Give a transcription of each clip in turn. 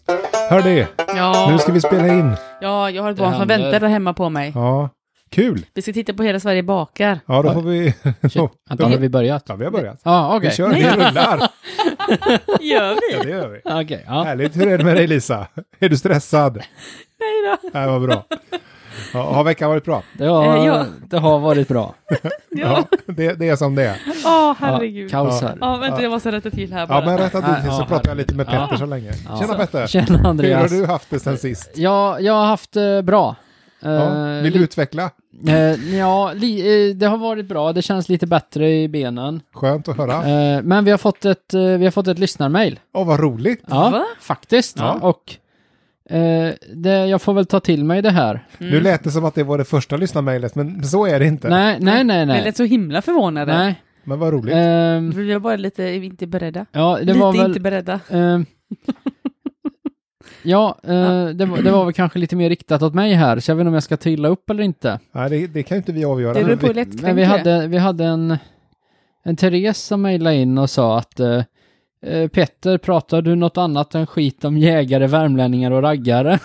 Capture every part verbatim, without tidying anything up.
Hör det, Ja. nu ska vi spela in. Ja, jag har ett Det barn som händer. väntar där hemma på mig. Ja, kul. Vi ska titta på Hela Sverige bakar. Ja, då Oj. får vi... Shit. Vänta, har vi börjat? Ja, vi har börjat. Ja, okej. Vi kör, Nej. vi rullar. Gör vi? Ja, det gör vi. Okej, ja. Härligt, hur är det med dig Lisa? Är du stressad? Nej då. Nej, vad bra. Ja, har veckan varit bra? Det har, Eh, ja. det har varit bra. Ja. det, det är som det är. Åh, herregud. Ja, Kaos här. vänta, jag måste rätta till här bara. Ja, men rätta Nej, du till så ja, pratar jag lite med ja. Petter så länge. Ja. Tjena Petter. Tjena Hur har Andreas. du haft det sen sist? Ja, jag har haft det bra. Ja. Eh, Vill du li- utveckla? eh, ja, li, eh, det har varit bra. Det känns lite bättre i benen. Skönt att höra. Eh, men vi har fått ett, eh, vi har fått ett lyssnarmail. Åh, vad roligt. Ja, Va? faktiskt. Ja. Och eh, det, jag får väl ta till mig det här. Mm. Nu lät det som att det var det första lyssnarmejlet, men så är det inte. Nej, nej, nej, Vi nej. lät så himla förvånade. Nej. Men vad roligt. Ehm, Vi var bara lite inte beredda. ja, det lite var väl... inte beredda. ehm, ja, eh, det, var, det var väl kanske lite mer riktat åt mig här, så jag vet inte om jag ska trilla upp eller inte. Nej, det, det kan inte vi avgöra. Det beror Men på vi, lätt. Men vi hade, vi hade en, en Therese som mejlade in och sa att eh, eh, Petter, pratar du något annat än skit om jägare, värmlänningar och raggare?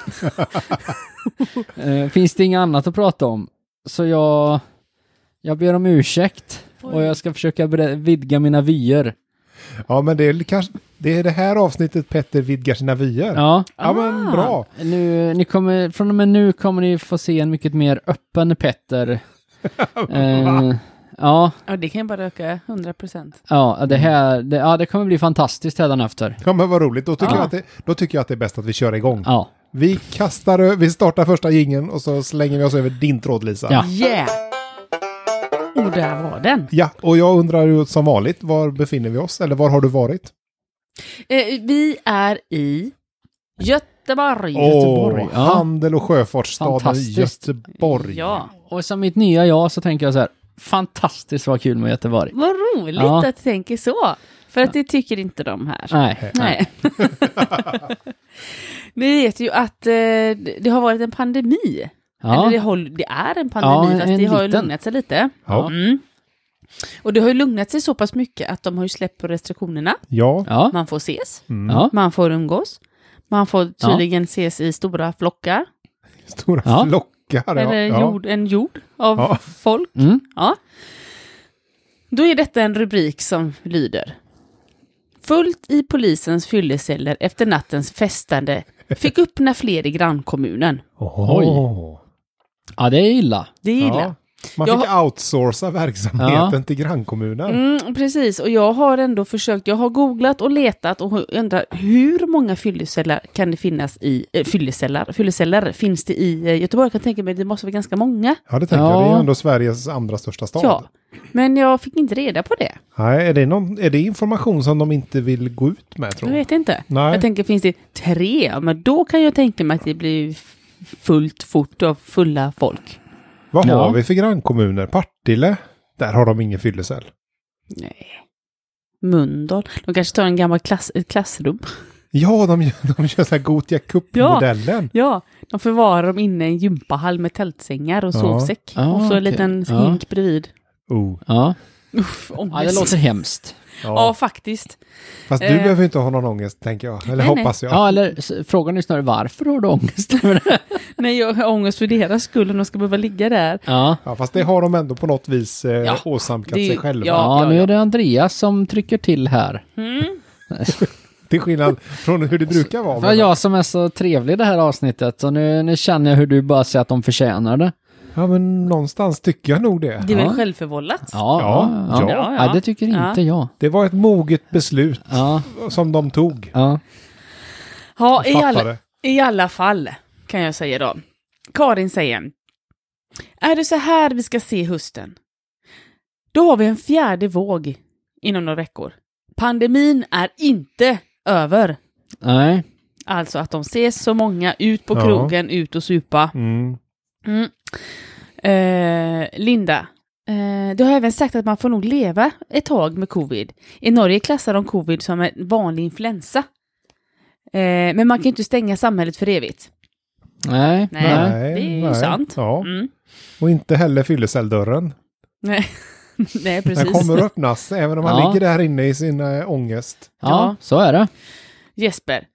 eh, finns det inget annat att prata om? Så jag, jag ber om ursäkt och jag ska försöka bre- vidga mina vyer. ja, men det är kanske det är det här avsnittet Petter vidgar sina vyer. Ja, Ja, men Ah. bra. nu, ni kommer, från och med nu kommer ni få se en mycket mer öppen Petter. eh, ja, Ja, det kan ju bara öka hundra procent. ja, det här, det, ja, det kommer bli fantastiskt hädanefter. Ja, men vad roligt. Då tycker, Ja. jag att det, då tycker jag att det är bäst att vi kör igång. Ja. Vi kastar, ö- vi startar första jingeln och så slänger vi oss över din tråd, Lisa. Ja. Yeah! Och där var den. Ja, och jag undrar ju som vanligt, var befinner vi oss? Eller var har du varit? Eh, vi är i Göteborg. Åh, Göteborg, ja. handel- och sjöfartsstaden Fantastiskt. Göteborg. Ja, Och som mitt nya jag så tänker jag så här, fantastiskt vad kul med Göteborg. vad roligt Ja. att du tänker så. För att det tycker inte de här. Nej. Nej. Ni vet ju att eh, det har varit en pandemi. Eller Ja. det, håll, det är en pandemi, Ja, fast en det har ju liten. lugnat sig lite. Ja. Mm. Och det har ju lugnat sig så pass mycket att de har ju släppt på restriktionerna. Ja. Ja. Man får ses, Mm. Ja. man får umgås, man får tydligen ses i stora flockar. Stora Ja. flockar. Eller ja. jord, en jord av Ja. folk. Mm. Ja. Då är detta en rubrik som lyder: fullt i polisens fylleceller efter nattens festande fick öppna fler i grannkommunen. Oj. Ja, det är illa. Det är illa. Ja. Man Jag fick outsourca verksamheten till grannkommunen. Mm, precis, och jag har ändå försökt, jag har googlat och letat och undrar hur många fylleceller kan det finnas i, äh, fylleceller, fylleceller finns det i äh, Göteborg? Jag kan tänka mig det måste vara ganska många. Ja, det tänker Ja. jag. Det är ju ändå Sveriges andra största stad. Ja, men jag fick inte reda på det. Nej, är det, någon, är det information som de inte vill gå ut med, tror Jag jag? vet inte. Nej. Jag tänker, finns det tre? Men då kan jag tänka mig att det blir f- fullt fort av fulla folk. Vad Ja. har vi för grannkommuner? Partille? Där har de ingen fyllecell. Nej. Mölndal. De kanske tar en gammal klass, ett klassrum. Ja, de, gör- de kör så här Gothia Cup-modellen. Ja, de förvarar dem inne i en gympahall med tältsängar och Ja. sovsäck. Ah, och så en okej. liten Ja. hink bredvid. Oh. Ja. Uff, ångest. Ja, det låter hemskt. Ja. Ja, faktiskt. Fast du Eh. behöver inte ha någon ångest, tänker jag. Eller Nej, hoppas jag. Ja, eller s- frågan är snarare varför har du ångest över det? Nej, jag har ångest för deras skull och de ska behöva ligga där. Ja. Ja, fast det har de ändå på något vis eh, Ja, åsamkat det- sig själva. ja. Ja, nu är det Andreas som trycker till här. Mm. Till skillnad från hur det brukar vara. Det var jag som är så trevlig i det här avsnittet, och nu, nu känner jag hur du bara säger att de förtjänar det. Ja, men någonstans tycker jag nog det. Det är väl Ja. självförvållat? Ja, Ja, ja, ja. ja. Nej, det tycker inte jag. Det var ett moget beslut Ja, som de tog. ja. Ja, i alla, Fattade. i alla fall kan jag säga då. Karin säger: är det så här vi ska se hösten? Då har vi en fjärde våg inom några veckor. Pandemin är inte över. Nej. Alltså att de ses så många, ut på Ja. krogen, ut och supa. Mm. Mm. Eh, Linda, eh, du har även sagt att man får nog leva ett tag med covid. I Norge klassar de covid som en vanlig influensa. Eh, men man kan ju inte stänga samhället för evigt. Nej. Nej, Nej. det är ju nej. sant. Ja. Mm. Och inte heller fyllecelldörren. Nej. Nej, Den precis. kommer att öppnas även om man Ja. ligger där inne i sin äh, ångest. Ja, Ja. så är det. Jesper,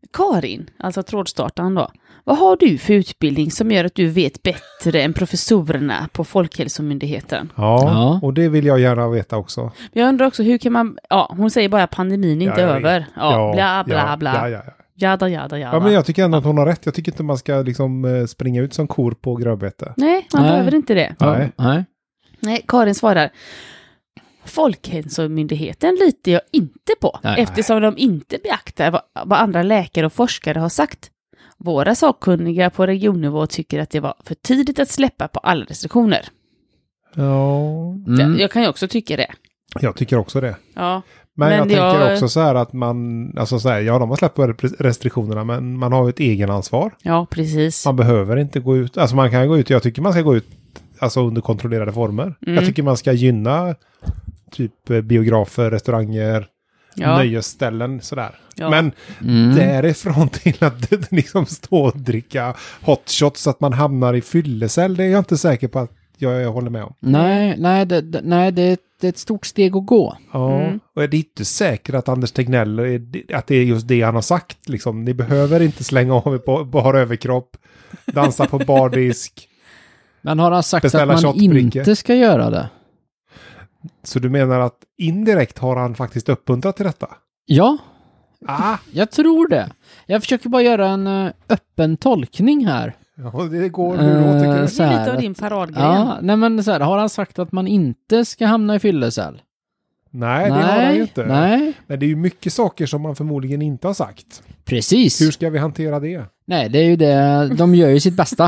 Karin, alltså trådstartaren då. Vad har du för utbildning som gör att du vet bättre än professorerna på Folkhälsomyndigheten? Ja, Ja. och det vill jag gärna veta också. Jag undrar också, hur kan man... Ja, hon säger bara att pandemin är inte Ja, jag över. vet. Ja, bla bla ja, bla. Ja, ja, ja. Jada, jada, jada. Ja, men jag tycker ändå att hon har rätt. Jag tycker inte man ska liksom eh, springa ut som kor på grönbete. Nej, man Nej. behöver inte det. Nej. Nej. Nej, Karin svarar. Folkhälsomyndigheten litar jag inte på. Nej. Eftersom de inte beaktar vad, vad andra läkare och forskare har sagt. Våra sakkunniga på regionnivå tycker att det var för tidigt att släppa på alla restriktioner. Ja, Mm. Jag, jag kan ju också tycka det. jag tycker också det. Ja, Men, Men jag jag- tänker också så här att man, alltså så här, ja de har släppt på restriktionerna men man har ju ett egenansvar. ja precis. Man behöver inte gå ut, alltså man kan gå ut, jag tycker man ska gå ut alltså under kontrollerade former. Mm. Jag tycker man ska gynna typ eh, biografer, restauranger, Ja. nöjesställen sådär. Ja. Men Mm. därifrån till att liksom stå och dricka hotshots så att man hamnar i fyllecell, det är jag inte säker på att jag, jag håller med om. Nej, nej, det, det, nej det, är ett, det är ett stort steg att gå. Ja, Mm. och det är inte säkert att Anders Tegnell, är- att det är just det han har sagt. Liksom. Ni behöver inte slänga av er på bara överkropp, dansa på bardisk. Men har han sagt Beställa att man shotbricka. inte ska göra det? Så du menar att indirekt har han faktiskt uppmuntrat till detta? Ja, Ah, jag tror det. Jag försöker bara göra en eh, öppen tolkning här. ja, det går hur då tycker Eh, du? så Det är här lite av att- din paradgren. Ja, nej men så här, har han sagt att man inte ska hamna i fyllecell? Nej, det har han ju inte. Nej, Men det är ju mycket saker som man förmodligen inte har sagt. precis. Hur ska vi hantera det? Nej, det är ju det. De gör ju sitt bästa.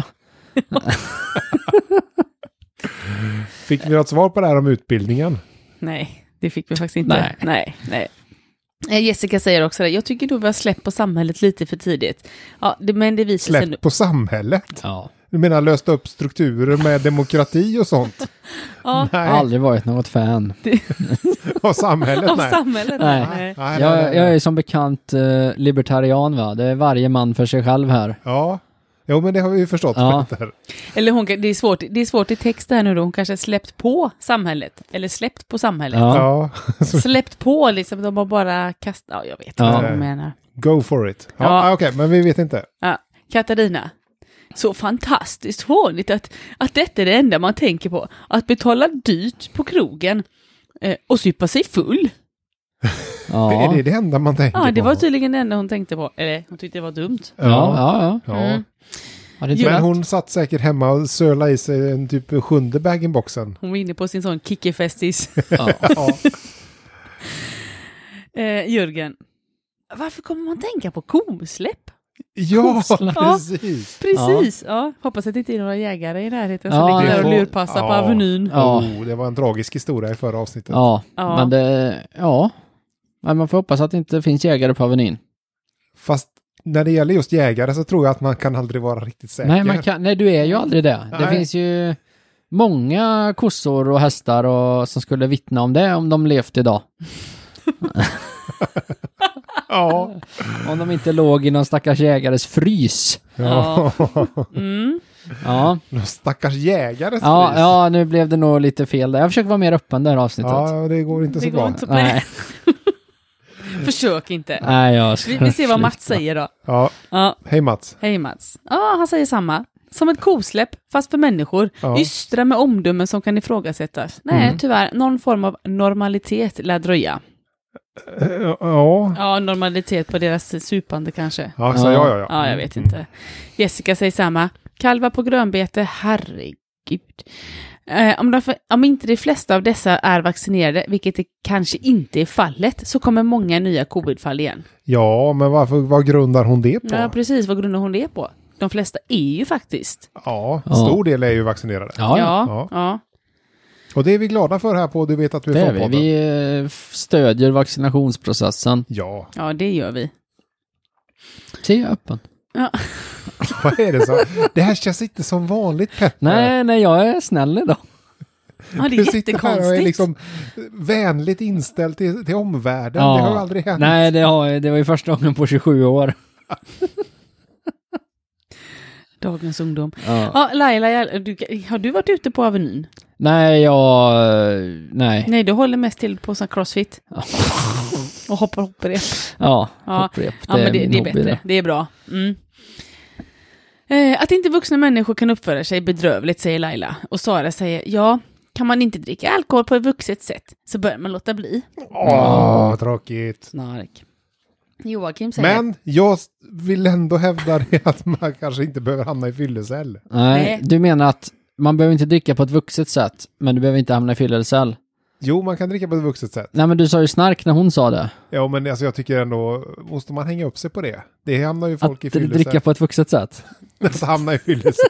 Fick vi något svar på det här om utbildningen? Nej, det fick vi faktiskt inte. Nej. nej. nej. Eh, Jessica säger också det. Jag tycker nog vi har släppt på samhället lite för tidigt. Ja, det, men det visar sig nu. Släpp på samhället? Ja. Du menar löst upp strukturer med demokrati och sånt? Ja, Jag har Nej, aldrig varit något fan. av samhället av nej. samhället. Nej. Nej. Nej, nej, Jag, nej, jag nej. är som bekant eh, libertarian va? Det är varje man för sig själv här. Ja, jo men det har vi ju förstått. Ja. Peter. Eller hon, kan- det, är svårt, det är svårt i text här nu då. Hon kanske har släppt på samhället. Eller släppt på samhället. Ja. Ja, Släppt på liksom. De har bara kastat. Ja, jag vet inte Ja. vad hon menar. go for it. Ja, Ja. ja. Okej, men vi vet inte. Ja. Katarina. Så fantastiskt fånigt att, att detta är det enda man tänker på. Att betala dyrt på krogen eh, och supa sig full. Ja. Är det det enda man tänker Ja, det på? var tydligen det enda hon tänkte på. Eller hon tyckte det var dumt. Ja, ja, ja. Ja. Mm. ja det är Men rätt. hon satt säkert hemma och sölade i sig en typ sjunde bag-in-boxen. Hon var inne på sin sån kickefestis. Ja. Ja. eh, Jörgen. Varför kommer man tänka på kosläpp? Ja, Kosläpp. precis. Precis, ja. Hoppas att det inte är några jägare i närheten Ja, som ligger det där och får- lurpassar på ja. Avenyn. Ja. Oh, det var en tragisk historia i förra avsnittet. Ja, Ja. men det, ja. Men man får hoppas att det inte finns jägare på Avenyn. Fast när det gäller just jägare så tror jag att man kan aldrig vara riktigt säker. Nej, man kan, nej, du är ju aldrig det. Det Nej. finns ju många kossor och hästar och, som skulle vittna om det om de levt idag. Ja. Om de inte låg i någon stackars jägares frys. Ja. Mm. Ja, Någon stackars jägare. ja, ja, nu blev det nog lite fel där. Jag försöker vara mer öppen det här avsnittet. Ja, det går inte Det så går bra. inte så Nej, Försök inte. nej, jag Vi, vi ser vad Mats säger då. Ja, Ja, hej Mats. hej Mats. Ja, han säger samma. Som ett kosläpp, fast för människor. Ja. Ystra med omdömen som kan ifrågasättas. Nej, Mm. tyvärr. Någon form av normalitet lär dröja. Eh, Ja, Ja, normalitet på deras supande kanske. ja, så, ja, ja, ja. Ja, jag vet inte. Jessica säger samma. Kalvar på grönbete, herregud. Eh, om, de, om inte de flesta av dessa är vaccinerade, vilket det kanske inte är fallet, så kommer många nya covidfall igen. Ja, men varför, vad grundar hon det på? Ja, precis. Vad grundar hon det på? De flesta är ju faktiskt. Ja, Ja. stor del är ju vaccinerade. Ja, ja. Ja, Ja. ja. Och det är vi glada för här på Du vet att du är Det är från vi. Vi eh, stödjer vaccinationsprocessen. Ja, Ja, det gör vi. Se, jag är öppen. Ja. vad är det så? Det här känns inte som vanligt Petter. Nej, nej, jag är snäll idag. Ja, det Du är sitter här och är jättekonstigt. liksom vänligt inställd till, till omvärlden. Ja. Det har ju aldrig hänt. Nej, det, har, det var ju första gången på tjugosju år. Dagens ungdom. Ja. Ja, Laila, du, har du varit ute på Avenyn? Nej, jag... Nej. Nej, du håller mest till på sån crossfit. Och hoppar hopprep. Ja, Ja. hopprep. Ja, men det, min det är hobby, bättre. Det är bra. Mm. Eh, att inte vuxna människor kan uppföra sig bedrövligt, säger Laila. Och Sara säger, ja, kan man inte dricka alkohol på ett vuxet sätt så bör man låta bli. Åh, tråkigt. Snark. Joakim säger, Men jag vill ändå hävda det att man kanske inte behöver hamna i fyllecell. Nej, Nej. du menar att man behöver inte dricka på ett vuxet sätt, men du behöver inte hamna i fyllecell. Jo, man kan dricka på ett vuxet sätt. Nej, men du sa ju snark när hon sa det. Ja, men alltså, jag tycker ändå, måste man hänga upp sig på det? Det hamnar ju folk Att i fyllecell. dricka på ett vuxet sätt. Så hamnar i fyllecell.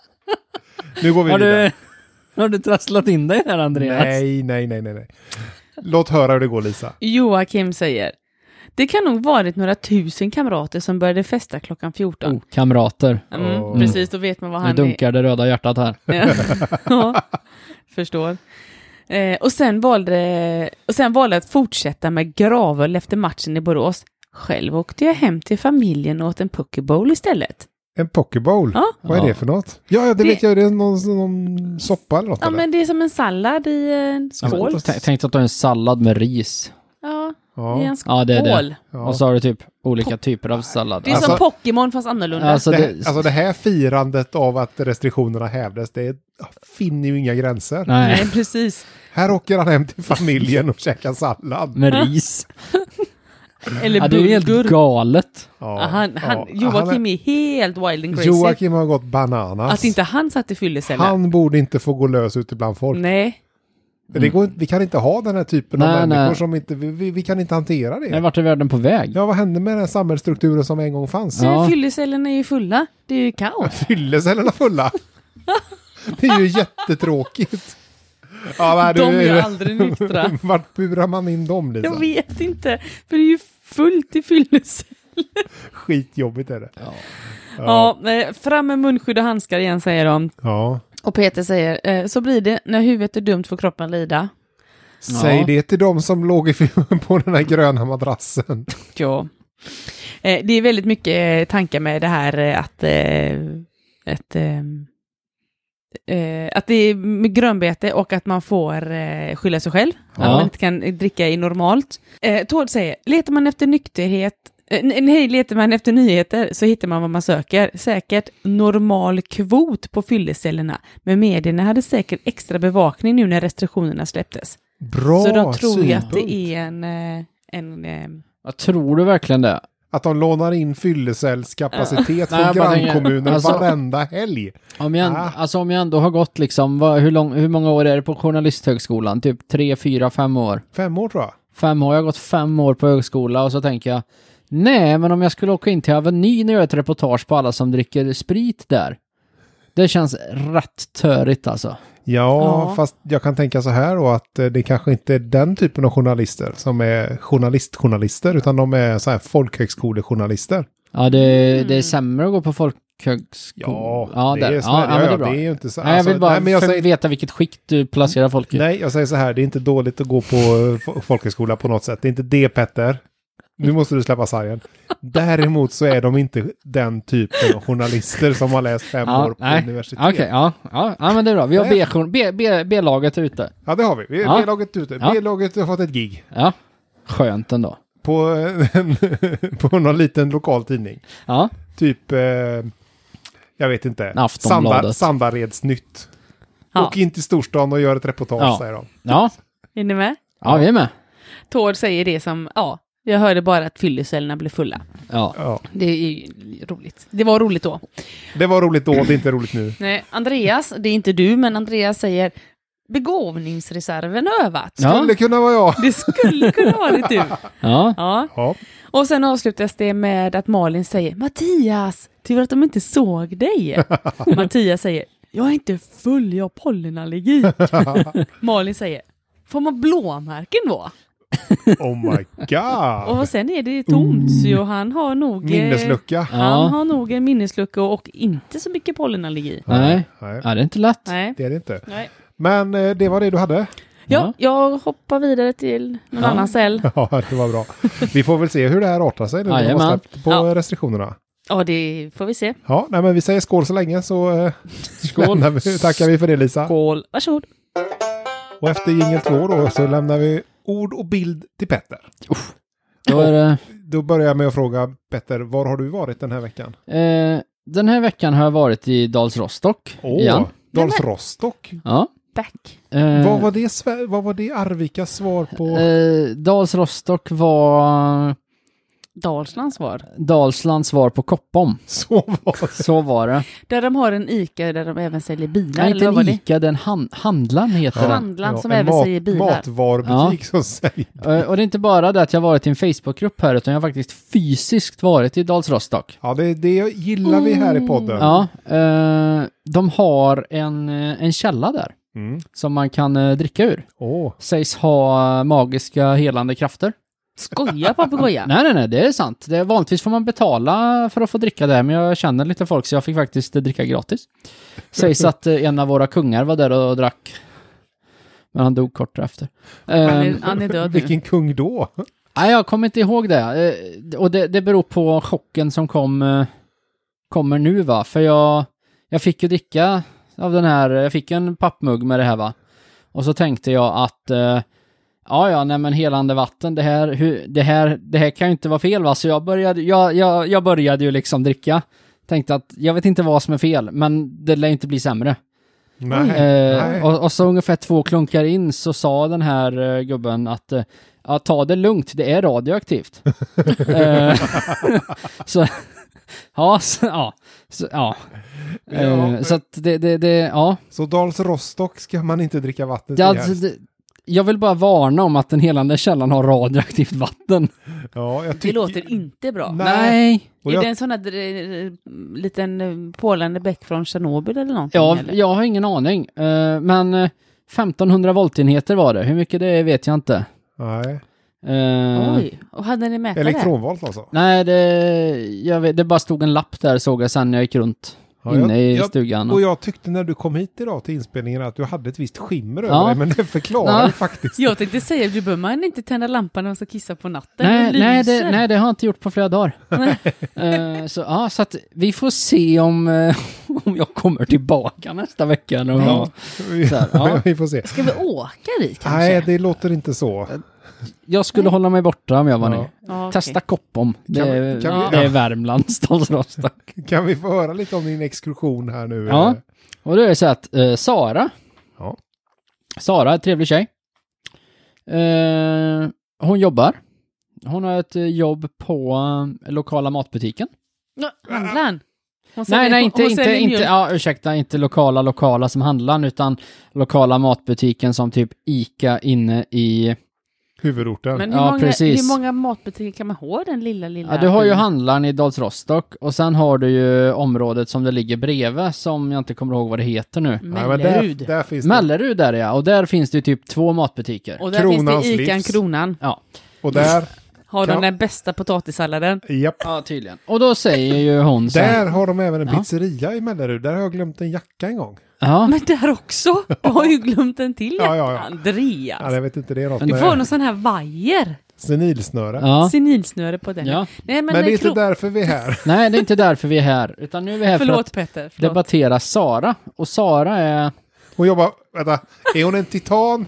Nu går vi Har vidare. du, har du trasslat in dig här, Andreas? Nej, nej, nej, nej, nej. Låt höra hur det går, Lisa. Joakim säger, det kan nog varit några tusen kamrater som började festa klockan fjorton. Oh, kamrater. Mm, Oh. Precis, då vet man vad Nu han dunkar det röda hjärtat här. är. Ja, förstår. Eh, och, sen valde, och sen valde att fortsätta med gravöl efter matchen i Borås. Själv åkte jag hem till familjen och åt en pokeball istället. En pokeball? Ja. Vad är Ja. det för något? Ja, ja det, Det- vet jag. Det är någon, någon soppa eller något. Ja, eller? men det är som en sallad i en Ja, skål. men Tänk tänk att du har en sallad med ris. Ja, Ja. i en skål. Ja, det är det. Ja. Och så har du typ olika typer av sallad. Det är Alltså- som Pokémon fast annorlunda. Alltså, det, det, alltså det här firandet av att restriktionerna hävdes, det är, finner ju inga gränser. nej, Nej, precis. Här åker han hem till familjen och käkar sallad. med ris. Eller Ja, det är ju helt bulgur. Ja, galet. Ja, han, han, ja. Joakim Han är- är helt wild and crazy. Joakim har gått bananas. Att inte han satt i fyllecellen. Han borde inte få gå lös ute bland folk. Nej. Men Det går, inte- vi kan inte ha den här typen av Nej, människor nej. som inte, vi, vi, vi kan inte hantera det. Nej, vart är världen på väg? Ja, vad hände med den samhällsstrukturen som en gång fanns? Ja. Ja. Fyllecellerna är ju fulla. Det är ju kaos. Fyllecellerna fulla. Det är ju jättetråkigt. Ja, men De är du- ju aldrig nyktra. Vart burar man in dem, Lisa? Jag vet inte. För det är ju fullt i fylleceller. Skitjobbigt är det. Ja. Ja, nej, fram med munskydd och handskar igen, säger de. Ja. Och Peter säger, eh, så blir det när huvudet är dumt får kroppen lida. Säg Ja. det till dem som låg i filmen på den här gröna madrassen. Ja. Eh, det är väldigt mycket eh, tankar med det här eh, att, eh, ett, eh, eh, att det är med grönbete och att man får eh, skylla sig själv. Ja. Att man inte kan dricka i normalt. Eh, Tord säger, letar man efter nykterhet, eh, nej, letar man efter nyheter så hittar man vad man söker. Säkert normal kvot på fyllecellerna. Men medierna hade säkert extra bevakning nu när restriktionerna släpptes. Bra så då tror jag att synpunkt. det är en... eh, en eh, Jag tror du verkligen det? Att de lånar in fyllecellskapacitet Nej, jag från bara tänker, grannkommuner alltså- varenda helg. Om jag, Ah. alltså om jag ändå har gått liksom, vad, hur, lång, hur många år är det på journalisthögskolan? Typ tre, fyra, fem år. Fem år tror jag. Fem år, jag har gått fem år på högskola och så tänker jag, nej, men om jag skulle åka in till Avenyn och göra ett reportage på alla som dricker sprit där. Det känns rätt törigt alltså. Ja, Ja. fast jag kan tänka så här då att eh, det kanske inte är den typen av journalister som är journalistjournalister utan de är så här folkhögskolejournalister. Ja, det, Mm. det är sämre att gå på folkhögskola. Ja, det, där. är, snarare, ja, ja, men det ja, är bra. det är ju inte så. Nej, jag vill alltså, bara nej, men jag för säger, veta vilket skikt du placerar folk i. nej, jag säger så här, det är inte dåligt att gå på eh, fo- folkhögskola på något sätt. Det är inte det, Petter. Nu måste du släppa sargen. Däremot så är de inte den typen av journalister som har läst fem Ja, år på nej. universitet. Okej, ja, ja, ja, men det är bra. Vi har Nej. B- B- B- B-laget ute. Ja, det har vi. Vi Ja. B-laget ute. Ja. B-laget har fått ett gig Ja, skönt ändå. på, en, på någon liten lokal tidning. Ja, Typ, eh, jag vet inte, Aftonbladet. Sanda, Sandareds nytt. Ja. Åk in till storstan och gör ett reportage, Ja. säger de. ja, Är ni med? ja, vi är med. Tord säger det som, ja, jag hörde bara att fyllecellerna blev fulla. Ja. Ja. Det är ju roligt. Det var roligt då. Det var roligt då, det är inte roligt nu. Nej, Andreas, det är inte du, men Andreas säger begåvningsreserven har övat. Ja. Skulle kunna vara jag. Det skulle kunna vara det du. Ja, Ja. Ja. Och sen avslutas det med att Malin säger, Mattias, tur att de inte såg dig. Mattias säger, jag är inte full, jag har pollenallergi. Malin säger, får man blåmärken då? Oh my god. Och sen är det tomt, så han har nog... eh, Minneslucka. Han Ja. har nog en minneslucka och inte så mycket pollenallergi. nej. Nej, Ja, det är inte lätt. Nej. det är det inte. Nej. Men eh, det var det du hade. Ja, jag hoppar vidare till någon Ja. annan cell. Ja, det var bra. Vi får väl se hur det här artar sig nu när de har Jajamän. släppt på Ja. restriktionerna. Ja, det får vi se. Ja, nej, men vi säger skål så länge så eh, Skål. lämnar vi, tackar vi för det, Lisa. Skål, varsågod. Och efter jingel två då så lämnar vi ord och bild till Petter. Då, är det, Då börjar jag med att fråga Petter, var har du varit den här veckan? eh, den här veckan har jag varit i Dals Rostock Åh, igen. Dals Rostock. Ja. Back. Eh, Vad var det, Sve- vad var det Arvikas svar på? eh, Dals Rostock var Dalslands svar. Dalslands svar på Koppom. Så var det. Så var det. Där de har en Ica där de även säljer bilar. Nej, inte eller vad var en det? Ica, den han, handlaren heter den. Handlaren som en även mat- säger bilar. Matvarubutik som säger. Eh, Och det är inte bara det att jag varit i en Facebookgrupp här, utan jag har faktiskt fysiskt varit i Dals Rostock. Ja, det, det gillar vi här i podden. Ja, eh, de har en, eh, en källa där Mm. som man kan eh, dricka ur. Åh, Sägs ha magiska helande krafter. Skoja papegoja. Nej, nej, nej, det är sant. Det är, vanligtvis får man betala för att få dricka där, men jag känner lite folk så jag fick faktiskt eh, dricka gratis. Sägs att eh, en av våra kungar var där och drack. Men han dog kort efter. Han är, Ehm, han är död nu. vilken kung då? Nej, jag kommer inte ihåg det. Eh, Och det, det beror på chocken som kom, eh, kommer nu, va. För jag, jag fick ju dricka av den här, jag fick en pappmugg med det här, va. Och så tänkte jag att, eh, ja, ja, nej men helande vatten, det här, hur, det här, det här kan ju inte vara fel, va. Så jag började, jag, jag, jag började ju liksom dricka. Tänkte att jag vet inte vad som är fel, men det lär inte bli sämre. Nej, Eh, nej. och, och så ungefär två klunkar in så sa den här eh, gubben att eh, ja, ta det lugnt, det är radioaktivt. eh, så ja, så, ja, så, ja. Eh, Ja. så att det, det, det, ja. Så Dals Rostock ska man inte dricka vatten Det, till alltså, helst. det, jag vill bara varna om att den helande källan har radioaktivt vatten. Ja, jag Det tycker... låter inte bra. Nej. Nej. Och Är jag- det en sån här eh, liten eh, pålande bäck från Tjernobyl eller någonting? Ja, eller? jag har ingen aning. Eh, men eh, femtonhundra voltenheter var det. Hur mycket det är vet jag inte. Nej. Eh, Oj, och hade ni mätat det? Elektronvolt alltså. Nej, det, jag vet, det bara stod en lapp där, såg jag sen när jag gick runt Ja, inne jag- i jag- stugan. Och jag tyckte när du kom hit idag till inspelningen att du hade ett visst skimmer över Ja. dig, men det förklarar Ja. ju faktiskt. Jag tänkte säga, du behöver man inte tända lampan när man ska kissa på natten. nej, Den nej, lyser. det, nej, det har jag inte gjort på flera dagar. Eh, så, ja, så att vi får se om, eh, om jag kommer tillbaka nästa vecka. Eller om Ja. jag, Vi, Så här, ja. vi får se. Ska vi åka dit kanske? Nej, det låter inte så. jag skulle Nej. hålla mig borta om jag var Ja. ny. Ja, okej. Testa Koppom. Det, Kan vi- är- kan vi- det är ja. Värmlands Dals Rostock. Kan vi få höra lite om din exkursion här nu? Ja. Och då är det så att eh, Sara, Ja. Sara är en trevlig tjej. Eh, hon jobbar. Hon har ett eh, jobb på eh, lokala matbutiken. Ja, handlaren. Hon Nej, säljer- nej, inte, hon inte, säljer inte, mjölk. ja, ursäkta, inte lokala, lokala som handlar, utan lokala matbutiken som typ Ica inne i, Huvudorten. Men hur, Ja, många, precis. hur många matbutiker kan man ha den lilla, lilla? ja, du har ju byn? handlaren i Dals Rostock och sen har du ju området som det ligger bredvid som jag inte kommer ihåg vad det heter nu. Nej, men Mellerud. där, där finns det. Mellerud där, ja, och där finns det ju typ två matbutiker. Och där Kronans finns det Ican livs. Kronan. Ja, Och där, Har Kan- de den bästa potatissalladen? japp. ja, tydligen. Och då säger ju hon så här, Där har de även en Ja. pizzeria i Mellerud. Där har jag glömt en jacka en gång. ja, Men där också! Du har ju glömt en till Ja, jacka, ja, ja. Andreas. Ja, jag vet inte, det är något Du Du med får någon sån här vajer. senilsnöre. ja. Senilsnöre på den. Ja. Nej, men, Men det är inte kro- därför vi är här. Nej, det är inte därför vi är här, utan nu är vi här för Förlåt att Petter. Förlåt. debattera Sara. Och Sara är... Hon jobbar, vänta, är hon en titan?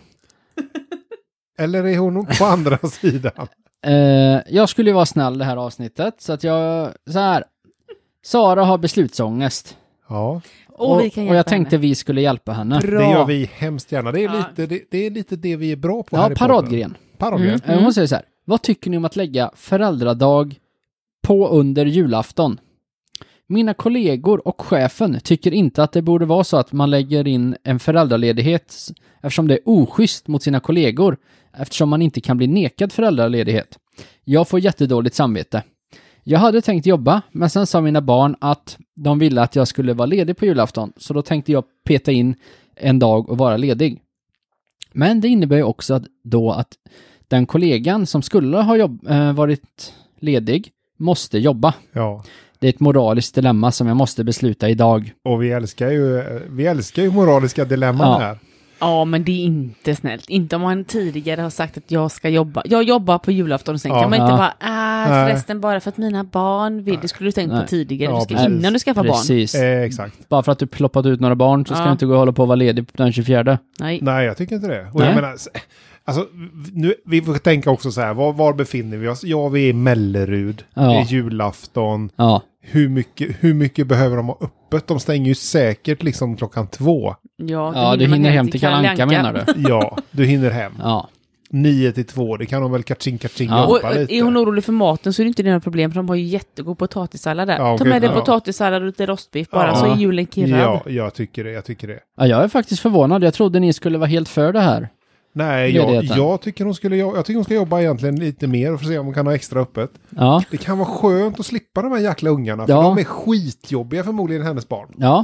Eller är hon på andra sidan? Eh, jag skulle ju vara snäll det här avsnittet, så att jag... Så här. Sara har beslutsångest. Ja, Och, vi kan och hjälpa jag tänkte henne. vi skulle hjälpa henne. Bra. det gör vi hemskt gärna. Det är, Ja. lite, det, det är lite det vi är bra på här Ja, i paradgren. podden. Paradgren. Eh, Hon säger så här. Vad tycker ni om att lägga föräldradag på under julafton? Mina kollegor och chefen tycker inte att det borde vara så att man lägger in en föräldraledighet eftersom det är oschysst mot sina kollegor eftersom man inte kan bli nekad föräldraledighet. Jag får jättedåligt samvete. Jag hade tänkt jobba, men sen sa mina barn att de ville att jag skulle vara ledig på julafton, så då tänkte jag peta in en dag och vara ledig. Men det innebär ju också att då att den kollegan som skulle ha jobb, äh, varit ledig måste jobba. Ja, Det är ett moraliskt dilemma som jag måste besluta idag. och vi älskar ju, vi älskar ju moraliska dilemman Ja. här. Ja, men det är inte snällt. Inte om man tidigare har sagt att jag ska jobba. Jag jobbar på julafton och sen Ja. kan man inte Ja. bara, ah, Nej. förresten bara för att mina barn vill. Det skulle du tänkt Nej. på tidigare. Ja, Du ska, precis. innan du skaffar barn. Precis. Eh, exakt. Bara för att du ploppat ut några barn så ska Ja. du inte gå och hålla på och vara ledig den tjugofjärde. Nej. Nej, jag tycker inte det. Och Nej. jag menar, Alltså, nu, vi får tänka också så här, var, var befinner vi oss? Ja, vi är i Mellerud. Ja. Det är julafton. Ja. Hur mycket, hur mycket behöver de ha öppet? De stänger ju säkert liksom klockan två. Ja, Ja, du man hinner hem till Kalle Anka, menar du? Ja, du hinner hem. Ja. Nio till två, det kan de väl kaching kaching Ja. Och hoppa lite. är hon orolig för maten så är det inte några problem, för de har ju jättegod potatissallad där. Ja, Ta okej, med dig ja. potatissallad och lite rostbiff bara, Ja. så är julen kirrad. Ja, jag tycker det, jag tycker det. Ja, jag är faktiskt förvånad. Jag trodde ni skulle vara helt för det här. Nej, jag, Ledigheten. jag, tycker hon skulle, jag, jag tycker hon ska jobba egentligen lite mer och få se om hon kan ha extra öppet. Ja. Det kan vara skönt att slippa de här jäkla ungarna, för Ja. de är skitjobbiga förmodligen, hennes barn. Ja.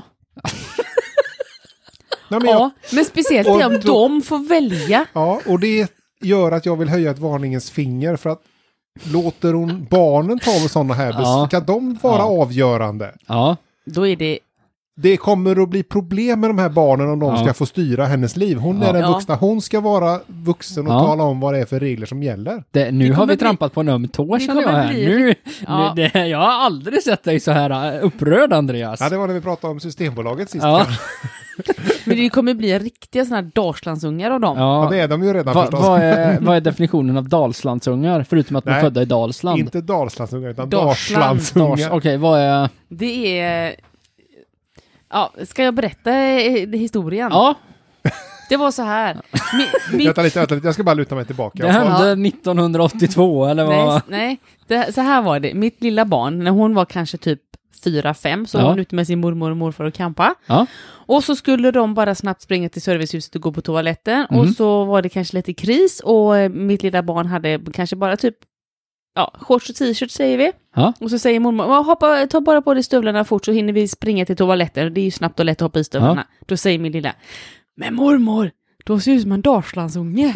Nej, men jag, Ja, men speciellt Och det om då- de får välja. ja, och det gör att jag vill höja ett varningens finger, för att låter hon barnen ta med sådana här beslut, Ja. kan de vara Ja. avgörande? Ja. Då är det... Det kommer att bli problem med de här barnen om de Ja. ska få styra hennes liv. Hon är Ja. den Ja. vuxna, hon ska vara vuxen och Ja. tala om vad det är för regler som gäller. Det, nu Det har kommer vi bli- trampat på en öm tå, det känner jag kommer här. bli- Nu, Ja. nu, det, jag har aldrig sett dig så här uh, upprörd, Andreas. Ja, det var när vi pratade om Systembolaget sist. Ja. kanske. Men det kommer bli riktiga sådana här Dalslandsungar av dem. Ja, Ja. det är de ju redan Va, förstås. vad, är, vad är definitionen av Dalslandsungar? Förutom att de är Nej, födda i Dalsland. Inte Dalslandsungar utan Dalsland. Dals, Dalslandsungar. Okej, vad är... Det är... Ja, ska jag berätta eh, historien? Ja, Det var så här. Mi, mitt, Vänta lite, vänta lite, jag ska bara luta mig tillbaka. det Och så- hände nittonhundraåttiotvå, eller nej, vad? nej det, så här var det. Mitt lilla barn, när hon var kanske typ fyra, fem, så Ja. var hon ute med sin mormor och morfar och campa. Ja. Och så skulle de bara snabbt springa till servicehuset och gå på toaletten. Mhm. Och så var det kanske lite kris och eh, mitt lilla barn hade kanske bara typ ja, shorts och t-shirt säger vi. Ja. Och så säger mormor, "Ja, hoppa, ta bara på dig stövlarna fort så hinner vi springa till toaletten. Det är ju snabbt och lätt att hoppa i stövlarna. Då säger min lilla, men mormor, de ser ut som en Dalslandsunge.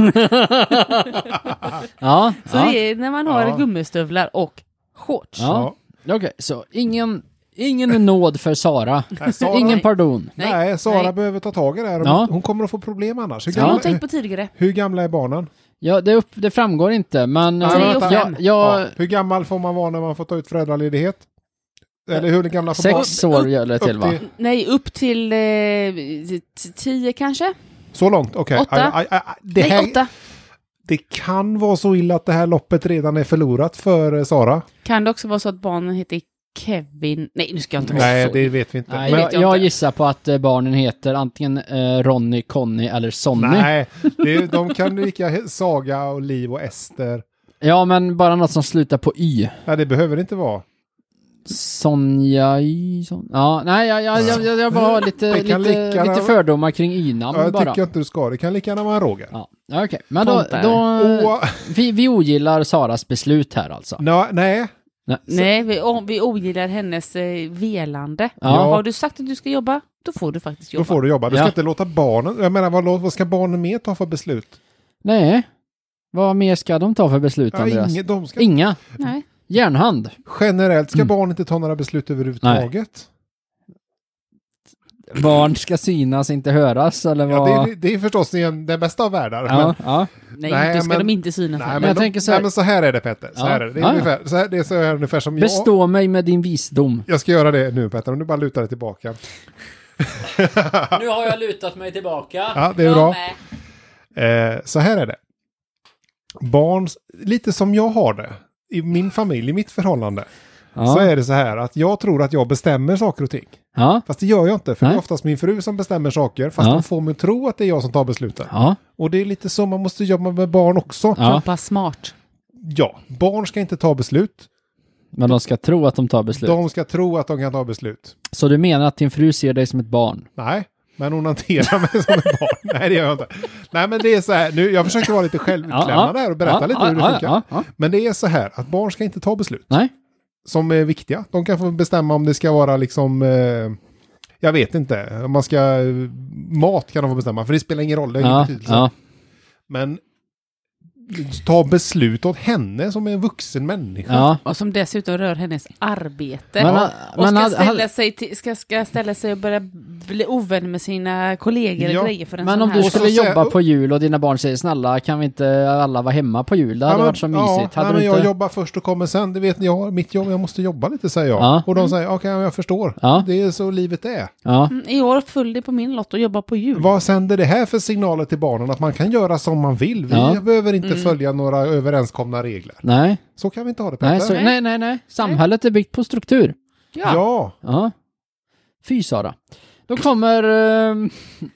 Ja, Så ja. det är när man har Ja. gummistövlar och shorts. Ja. Okej, så ingen, ingen nåd för Sara. Nej, Sara, Ingen pardon. Nej, nej, Sara nej. behöver ta tag i det här. Ja. Hon kommer att få problem annars. Hur Det har gamla, hon tänkt på tidigare. hur gamla är barnen? Ja, det, upp, det framgår inte, men... Nej, Tre vänta. och fem. Ja, Ja. Hur gammal får man vara när man får ta ut föräldraledighet? Eller hur gamla får barn? sex år gäller det till, upp va? till- Nej, upp till eh, t- tio kanske? Så långt? Okej. Åtta. Aj, aj, aj, det, Nej, här, åtta. det kan vara så illa att det här loppet redan är förlorat för eh, Sara. Kan det också vara så att barnen heter Kevin? Nej, nu ska jag inte vara Nej, så. det vet vi inte. Nej, Men, vet jag, jag jag inte. gissar på att eh, barnen heter antingen eh, Ronny, Conny eller Sonny. nej, det, de kan lika he- Saga och Liv och Ester. Ja, men bara något som slutar på Y. Nej, det behöver det inte vara. Sonja Y. Son... Ja, nej, jag, jag, jag, jag, jag bara har lite, Det lite, kan lika- lite fördomar kring Y-namn Ja, jag bara. tycker inte du ska. Det kan lika gärna vara Roger. Ja, ja, okej. Men då, Tomtar. då Och, vi, vi ogillar Saras beslut här alltså. nå, nej, Nej, vi, o- vi ogillar hennes eh, velande. Ja. Har du sagt att du ska jobba, då får du faktiskt jobba. då får du jobba. Du ska Ja. inte låta barnen... Jag menar, vad, vad ska barnen mer ta för beslut? Nej. Vad mer ska de ta för beslut, Ja, Andreas? inget, de ska, Inga. Nej. Järnhand. generellt ska Mm. barn inte ta några beslut överhuvudtaget. Barn ska synas, inte höras, eller Ja, vad? det, är- det är förstås den, den bästa av världar. Ja, Men, ja. Nej, Nej, då ska men- de inte synas. nej, heller. men, jag de, tänker så här- nej, men så här är det, Petter. Så Ja. här är det. Det är, Ja, ja. ungefär, så här, det är så här, ungefär som jag... Bestå mig med din visdom. Jag ska göra det nu, Petter. Om du bara lutar dig tillbaka. Nu har jag lutat mig tillbaka. Ja, det är Jag bra. med. Eh, så här är det. Barn, lite som jag har det. I min familj, i mitt förhållande. Ja. Så är det så här att jag tror att jag bestämmer saker och ting. Ja. Fast det gör jag inte. För det Nej. är oftast min fru som bestämmer saker. Fast Ja. de får mig att tro att det är jag som tar besluten. Ja. Och det är lite så man måste jobba med barn också. Ja. Jobba smart. Ja, barn ska inte ta beslut. Men de ska tro att de tar beslut. De ska tro att de kan ta beslut. Så du menar att din fru ser dig som ett barn? Nej, men hon hanterar mig som ett barn. Nej, det gör jag inte. Nej, men det är så här. Nu, jag försöker vara lite självutlämnande här och berätta Ja, lite ja, hur det ja, funkar. ja, ja. Men det är så här att barn ska inte ta beslut. Nej. Som är viktiga. De kan få bestämma om det ska vara liksom... Eh, jag vet inte. Om man ska... Mat kan de få bestämma. För det spelar ingen roll. Det har ingen Ja, betydelse. ja. Men ta beslut åt henne som är en vuxen människa. Ja. Och som dessutom rör hennes arbete. Men, och men ska, hade- ställa hade- sig till, ska, ska ställa sig och börja bli ovän med sina kollegor Ja, och grejer för en Men sån om här. du Och så skulle säger- jobba på jul och dina barn säger snälla, kan vi inte alla vara hemma på jul? Det hade Ja, men- varit så mysigt. Ja, hade nej, du men inte... jag jobbar först och kommer sen. Det vet ni, jag har mitt jobb, jag måste jobba lite, säger jag. Ja. Och de säger, okej, jag förstår. Ja. Det är så livet är. Ja. Mm, I år föll det på min lott att jobba på jul. Vad sänder det här för signaler till barnen? Att man kan göra som man vill. Vi Ja. behöver inte Mm. följa några överenskomna regler. Nej. Så kan vi inte ha det, Petter. Nej, så, Nej. nej, nej, nej. Samhället är byggt på struktur. Ja. Ja. Ja. Fy Sara. Då kommer uh, Nej, men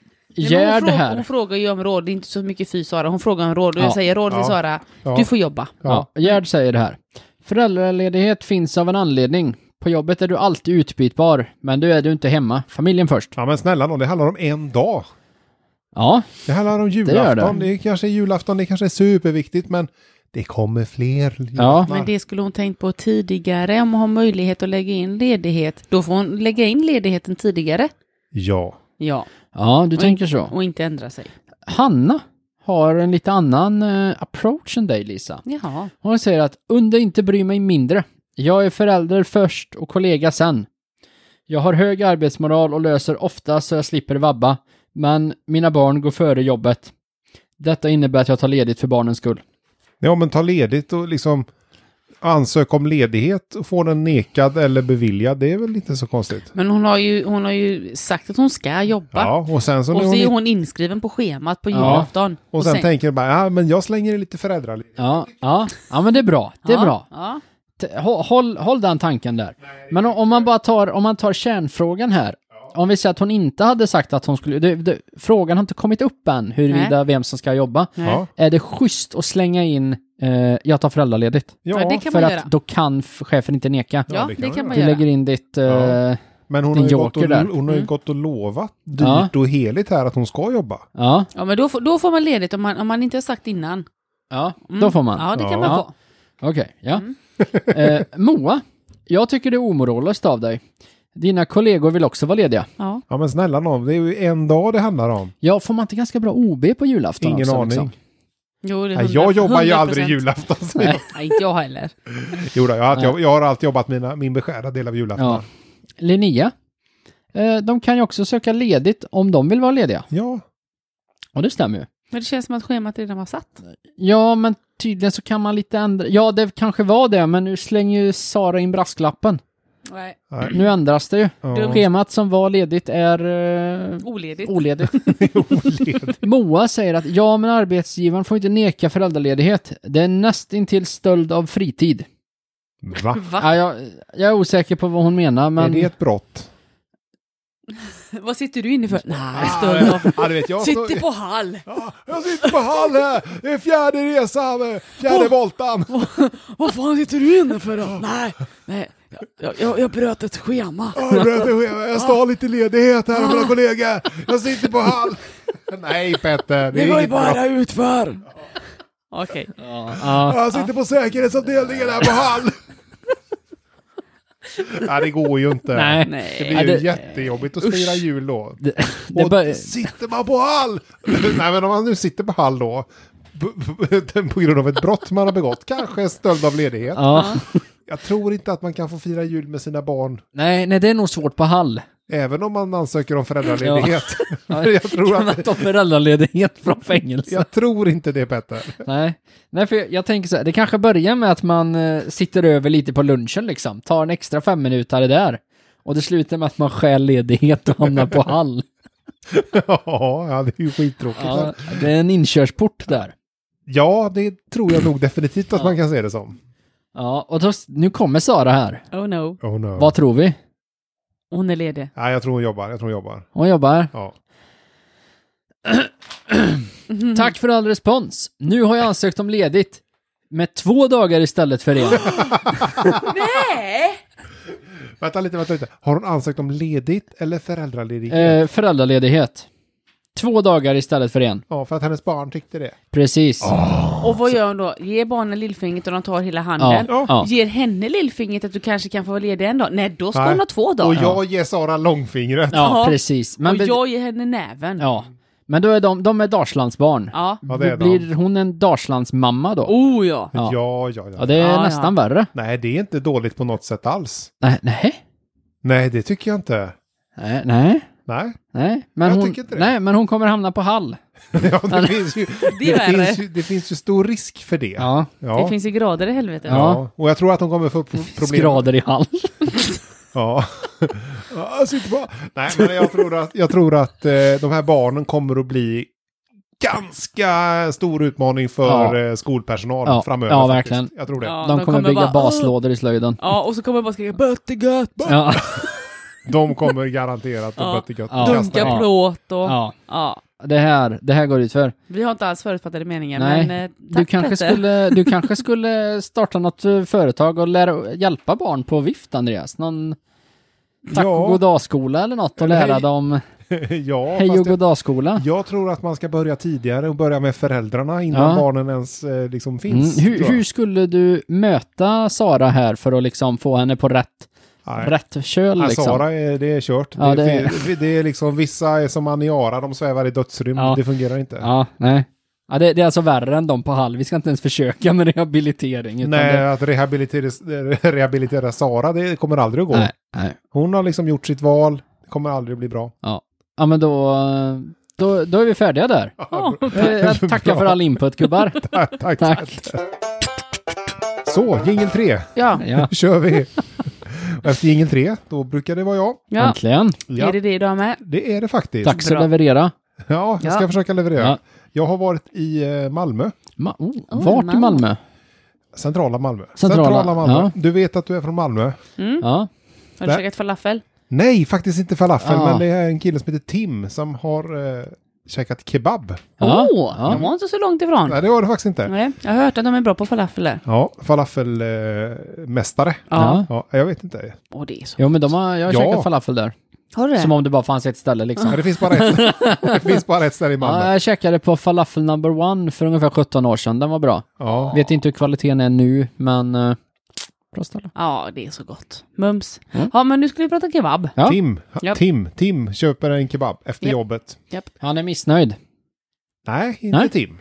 Gerd hon, fråga, här. hon frågar ju om råd, det är inte så mycket fy Sara. Hon frågar om råd och Ja. jag säger råd till Ja. Sara, Ja. du får jobba. Ja. Gerd säger det här. Föräldraledighet finns av en anledning. På jobbet är du alltid utbytbar, men du är du inte hemma. Familjen först. Ja, men snälla nån, det handlar om en dag. Ja, Det handlar om gör julafton. det. Det, det kanske är julafton, det kanske är superviktigt, men det kommer fler Ja. julaftnar. Men det skulle hon tänkt på tidigare om hon har möjlighet att lägga in ledighet. Då får hon lägga in ledigheten tidigare. Ja. Ja, ja du Och tänker så. och inte ändra sig. Hanna har en lite annan uh, approach än dig, Lisa. Jaha. Hon säger att under inte bry mig mindre. Jag är förälder först och kollega sen. Jag har hög arbetsmoral och löser ofta så jag slipper vabba. Men mina barn går före jobbet. Detta innebär att jag tar ledigt för barnens skull. Ja, men ta ledigt och liksom ansöka om ledighet och få den nekad eller beviljad. Det är väl inte så konstigt. Men hon har ju, hon har ju sagt att hon ska jobba. Ja, och sen så... och när så är hon, hon inskriven på schemat på Ja. julafton. och sen, tänker jag bara, ja, men jag slänger lite föräldraledigt. Ja, ja, ja men det är bra. Det är ja, bra. Ja. T- hå- Håll, håll den tanken där. Men om, om man bara tar, om man tar kärnfrågan här. Om vi säger att hon inte hade sagt att hon skulle... Det, det, frågan har inte kommit upp än huruvida vem som ska jobba. Nej. Ja. Är det schysst att slänga in eh, jag tar föräldraledigt? Ja, Ja, det kan För man att göra. då kan f- chefen inte neka. Ja, det det kan kan, man man Du göra. lägger in ditt... Eh, Ja. Men hon Din har ju, gått joker och, där. hon har ju Mm. gått och lovat dyrt Ja. och heligt här att hon ska jobba. ja, Ja, men då, får- då får man ledigt om man, om man inte har sagt innan. ja, Mm. då får man. Ja, det kan Ja. man Ja. få. Okej, ja. Mm. eh, Moa, jag tycker det är omoraliskt av dig. Dina kollegor vill också vara lediga. Ja. Ja, men snälla nån, det är ju en dag det handlar om. Ja, får man inte ganska bra O B på julafton Ingen också, aning. liksom? Jo, det är Nej, hundra- jag jobbar ju hundra aldrig procent. julafton. Så Nej. jag, Nej, inte jag heller. jo, då, jag, har alltid, Nej. jag har alltid jobbat mina, min beskärda del av julafton. Ja. Linnea, eh, de kan ju också söka ledigt om de vill vara lediga. Ja. Och det stämmer ju. Men det känns som att schemat redan var satt. Ja, men tydligen så kan man lite ändra. Ja, det kanske var det, men nu slänger ju Sara in brasklappen. Nej. Nej. Nu ändras det ju. Ja. Schemat som var ledigt är eh, Oledigt. oledigt. Oled. Moa säger att ja, men arbetsgivaren får inte neka föräldraledighet. Det är nästintill stöld av fritid. Va? Va? Ja, jag, jag är osäker på vad hon menar, men... Är det ett brott? Vad sitter du inne för? Nej, stöld av... Ja, det vet jag. står- Sitter på hall. Ja, jag sitter på Hall här. Det är fjärde resan, fjärde voltan. Vad fan sitter du inne för då? Nej, nej. Jag, jag, jag bröt ett schema. Ja, jag bröt det schema. Jag stal lite ledighet här med mina kollegor. Jag sitter på Hall. Nej, Petter, det är inget bra. utför. Okej. Ja, Jag sitter på säkerhetsavdelningen här på Hall. Nej, det går ju inte. nej. Det Nej. blir Ja, ju det- jättejobbigt att fira jul då. Det, det Och bör, sitter man på Hall? Nej, men om man nu sitter på Hall då, p- p- på grund av ett brott man har begått, kanske stöld av ledighet. ja. Jag tror inte att man kan få fira jul med sina barn, nej, nej, det är nog svårt på Hall. även om man ansöker om föräldraledighet. Ja. jag, tror Kan man att, ta föräldraledighet från fängelse? jag tror inte det, Petter. Nej. Nej, för jag, jag tänker så här, det kanske börjar med att man eh, sitter över lite på lunchen liksom, tar en extra fem minuter där. Och det slutar med att man stjäl ledighet och hamnar på Hall. Ja, ja, det är ju skittråkigt. Ja, Ja, det är en inkörsport där. ja, det tror jag nog definitivt att Ja. man kan se det som. Ja, och då, nu kommer Sara här. Oh no. Oh no. Vad tror vi? Hon är ledig. Nej, jag tror hon jobbar. Jag tror hon jobbar. Hon jobbar. Ja. Tack för all respons. Nu har jag ansökt om ledigt. Med två dagar istället för en. Nej! Vänta lite, vänta lite. Har hon ansökt om ledigt eller föräldraledighet? eh, föräldraledighet. Två dagar istället för en. Ja, för att hennes barn tyckte det. Precis. Och vad gör hon då? Ger barnen lillfingret och de tar hela handen? Ja, ja. Ger henne lillfingret att du kanske kan få vara ledig en dag? Nej, då ska Nej. hon ha två dagar. Och jag ger Sara långfingret. Ja, Ja. precis. Men, och be- jag ger henne näven. ja. Men då är de, de är Dalslandsbarn. Ja. Ja, det är de. Blir hon en Dalslandsmamma då? Oh ja. Ja. Ja, ja, ja. Ja, det är Ja, nästan ja. värre. Nej, det är inte dåligt på något sätt alls. Nej, nej. Nej, det tycker jag inte. Nej, nej. Nej. Nej, men Jag hon, tycker inte det. nej, men hon kommer hamna på Hall. Ja, det, finns ju, Det är det, värre. finns ju, det finns ju stor risk för det. Ja, Ja. Det finns ju grader i helvetet. Ja. Ja. Och jag tror att de kommer få pro- problem. grader i Hall. Ja. Ja, jag sitter bara. Nej, men jag tror att, jag tror att eh, de här barnen kommer att bli ganska stor utmaning för Ja. eh, skolpersonal Ja. framöver. Ja, faktiskt. verkligen. Jag tror det. Ja, De, kommer bygga bara, baslådor i slöjden. Ja, och så kommer de bara skrika böttegött, Ja. De kommer garanterat Ja. att ja. Ja. kasta dunka in. plåt och... Ja. Ja. Det här, det här går ut för. Vi har inte alls förutfattade meningar, Nej, men eh, tack Du kanske, Petter. skulle, du kanske skulle starta något eh, företag och lära, hjälpa barn på vift, Andreas. Någon tack Ja. och goddag-skola eller något och Eller lära hej. dem Ja, hej fast och jag, goddag-skola. jag tror att man ska börja tidigare och börja med föräldrarna innan Ja. barnen ens eh, liksom Mm. finns. Hur, tror jag. hur skulle du möta Sara här för att liksom få henne på rätt, Nej. rätt köl? Ja, Liksom? Sara, är, det är kört. Ja, det, det- det, det är liksom, vissa är som Aniara, de svävar i dödsrymd. Ja. Det fungerar inte. Ja, nej. Ja, det, det är alltså värre än de på Hall. Vi ska inte ens försöka med rehabilitering. Utan Nej, det, att rehabilitera, rehabilitera Sara, det kommer aldrig att gå. nej, nej. Hon har liksom gjort sitt val, det kommer aldrig att bli bra. Ja. Ja, men då, då, då är vi färdiga där. Ja. Eh, Jag tackar för all input, gubbar. tack, tack, Tack. Så, jingel tre. Ja, Ja, Nu kör vi. Och efter jingel tre, då brukar det vara jag. ja. äntligen. Ja, Är det det idag med? det är det faktiskt. Dags att Bra. leverera. Ja, jag ska Ja. försöka leverera. Ja. Jag har varit i eh, Malmö. Ma- oh, Oh, vart i Malmö. Malmö? Centrala Malmö. Centrala, Malmö. ja. Du vet att du är från Malmö? Mm. Ja. Har du Där. käkat falafel? Nej, faktiskt inte falafel, Ja. men det är en kille som heter Tim som har eh, käkat kebab. Ja. Åh, Ja. de var inte så långt ifrån. Nej, det var det faktiskt inte. Nej, jag har hört att de är bra på falafel där. Ja, falafelmästare. Eh, mästare. Ja. ja, jag vet inte. Och det är så. Jo, men de har, jag har Ja. käkat falafel där. Har du det? Som om det bara fanns ett ställe liksom. Ja, det finns bara ett, det finns bara ett ställe i Ja, Malmö. jag käkade på falafel number one för ungefär sjutton år sedan. Den var bra. Ja. Vet inte hur kvaliteten är nu, men uh, bra ställe. Ja, det är så gott. Mums. Mm. Ja, men nu ska vi prata kebab. Ja. Tim, Japp. Tim, Tim köper en kebab efter Japp. jobbet. Han är missnöjd. Nej, inte Nej. Tim.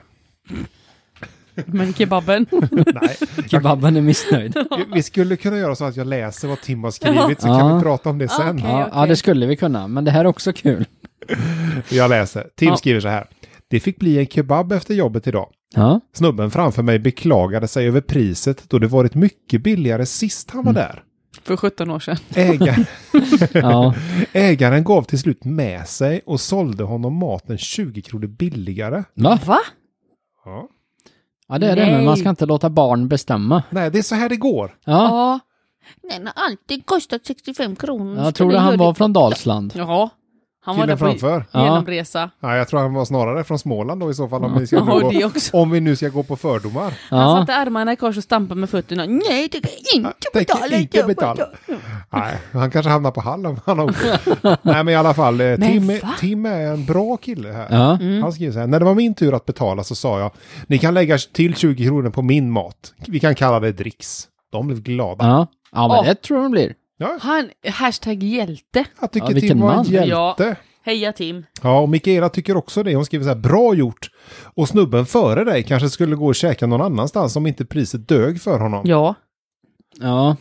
Men kebaben. Nej. Kebaben är missnöjd. Vi- Vi skulle kunna göra så att jag läser vad Tim har skrivit så kan Ja. vi prata om det sen. Okej. Ja, ja, det skulle vi kunna. Men det här är också kul. Jag läser. Tim Ja. skriver så här. Det fick bli en kebab efter jobbet idag. Ja. Snubben framför mig beklagade sig över priset då det varit mycket billigare sist han var Mm. där. För sjutton år sedan. Ägaren, Ja. ägaren gav till slut med sig och sålde honom maten tjugo kronor billigare. Va? Va? Ja. Ja, det är det. Nej. Men man ska inte låta barn bestämma. Nej, det är så här det går. Ja. Ja. Den har alltid kostat sextiofem kronor. Jag tror det han var från Dalsland. Ja. Han var Killen där på framför. Ja. genomresa. Ja, jag tror han var snarare från Småland då i så fall. Om, vi, ska Ja, gå, det också. om vi nu ska gå på fördomar. Han Ja. satte armarna i kors och stampade med fötterna. Nej, det kan inte tänker betala. inte betala. Nej, han kanske hamnar på Hall om han åker. Nej, men i alla fall. eh, Men Tim, va? Tim är en bra kille här. Ja. Han skriver så här. När det var min tur att betala så sa jag. Ni kan lägga till tjugo kronor på min mat. Vi kan kalla det dricks. De blev glada. Ja. Ja, men Åh. det tror jag de blir. Ja, Han, hashtag hjälte. jag tycker Ja, vilken Tim var en man. hjälte. Heja Tim. Ja, och Mikaela tycker också det. Hon skriver så här, bra gjort. Och snubben före dig kanske skulle gå och käka någon annanstans om inte priset dög för honom. Ja. Ja.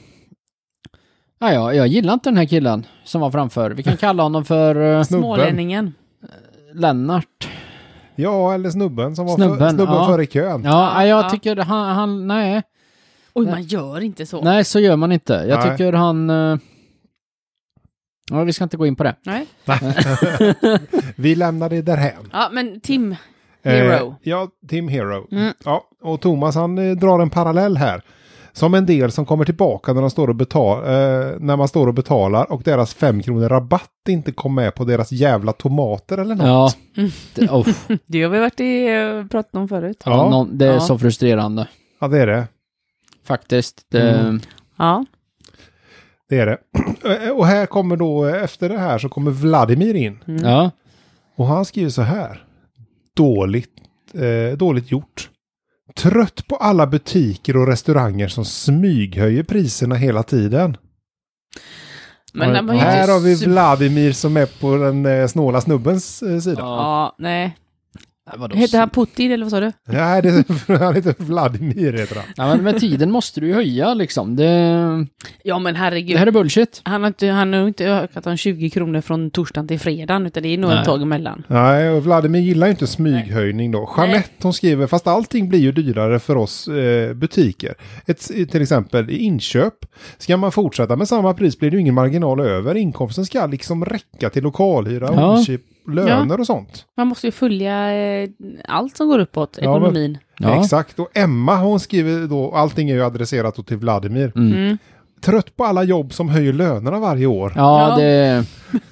Ja, ja, jag gillar inte den här killen som var framför. Vi kan kalla honom för uh, Snubben. Smålänningen. Lennart. Ja, eller snubben som var Snubben, för, snubben ja. före i kön. Ja, Ja, jag ja. tycker han, han nej. Oj, Nej. man gör inte så. Nej, så gör man inte. Jag Nej. tycker han... Uh, ja, vi ska inte gå in på det. Nej. Vi lämnar det därhän. Ja, men Tim. Hero. Eh, ja, Tim Hero. Mm. Ja, och Thomas han eh, drar en parallell här. Som en del som kommer tillbaka när, de står och betal, eh, när man står och betalar och deras fem kronor rabatt inte kom med på deras jävla tomater eller något. Ja. Det, oh, Det har vi varit i uh, pratat om förut. Ja. någon, det är Ja. så frustrerande. Ja, det är det. Faktiskt. Det, Mm. Ja. Det är det. Och här kommer då, efter det här så kommer Vladimir in. Mm. Ja. Och han skriver så här. Dåligt, eh, dåligt gjort. Trött på alla butiker och restauranger som smyghöjer priserna hela tiden. Men den var ju Här inte har vi super- Vladimir som är på den eh, snåla snubbens eh, sida. Ja. Ja, nej. Vadå? Heter han Putin eller vad sa du? Nej, det, han heter Vladimir heter han. Ja, men med tiden måste du ju höja liksom. Det, Ja men herregud. det här är bullshit. Han har inte, han har inte ökat om tjugo kronor från torsdagen till fredagen, utan det är nog Nej. ett tag emellan. Nej, och Vladimir gillar ju inte smyghöjning då. Jeanette, hon skriver, fast allting blir ju dyrare för oss eh, butiker. Ett, till exempel i inköp. Ska man fortsätta med samma pris blir det ju ingen marginal över. Inkomsten ska liksom räcka till lokalhyra, Ja. inköp, löner och sånt. Man måste ju följa eh, allt som går uppåt, Ja, men- ekonomin. Ja. Exakt, och Emma hon skriver då, allting är ju adresserat då till Vladimir. Mm. Mm. Trött på alla jobb som höjer lönerna varje år. Ja, Ja. det...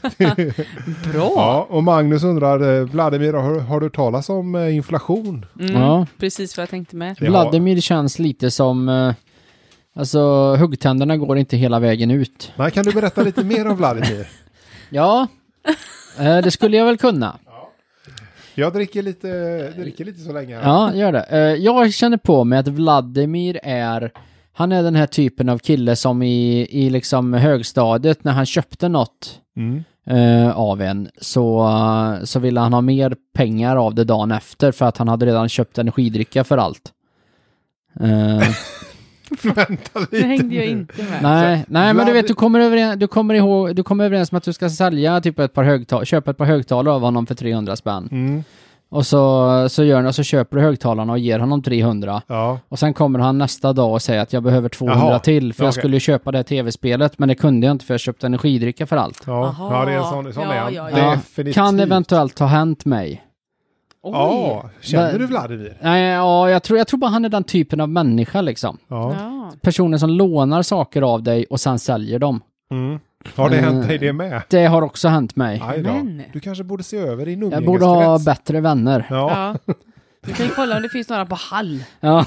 Bra! Ja, och Magnus undrar, eh, Vladimir, har, har du hört talas om eh, inflation? Mm. Ja. Precis vad jag tänkte med. Det har- Vladimir känns lite som... eh, Alltså, huggtänderna går inte hela vägen ut. Nej, kan du berätta lite mer om Vladimir? Ja, eh, det skulle jag väl kunna. Jag dricker lite, dricker lite så länge här. Ja, gör det. Eh, Jag känner på mig att Vladimir är... Han är den här typen av kille som i, i liksom högstadiet, när han köpte något Mm. eh, av en, så, eh, så ville han ha mer pengar av det dagen efter, för att han hade redan köpt energidricka för allt. Eh, Vänta Det lite hängde jag nu. inte med. nej, nej, men du Vlad- vet, du kommer, överens, du, kommer ihåg, du kommer överens om att du ska sälja typ ett par högtal- köpa ett par högtalare av honom för trehundra spänn. Mm. Och så, så, gör, och så köper du högtalarna och ger honom trehundra. Ja. Och sen kommer han nästa dag och säger att jag behöver tvåhundra Jaha, till, för jag okej. skulle ju köpa det här tv-spelet, men det kunde jag inte för jag köpte energidricka för allt. Ja. Aha. ja, det är en sån, sån Ja, är han. ja, ja. Definitivt. Kan eventuellt ha hänt mig. Oj. Ja, känner Men- du Vladimir? Nej, ja, jag tror, jag tror bara han är den typen av människa liksom. Ja. Ja. Personer som lånar saker av dig och sen säljer dem. Mm. Har det Mm. hänt dig det med? Det har också hänt mig. Aj då. Men. Du kanske borde se över din Jag borde ha umgängeskrets. bättre vänner. Ja. Ja. Du kan ju kolla om det finns några på Hall. Ja.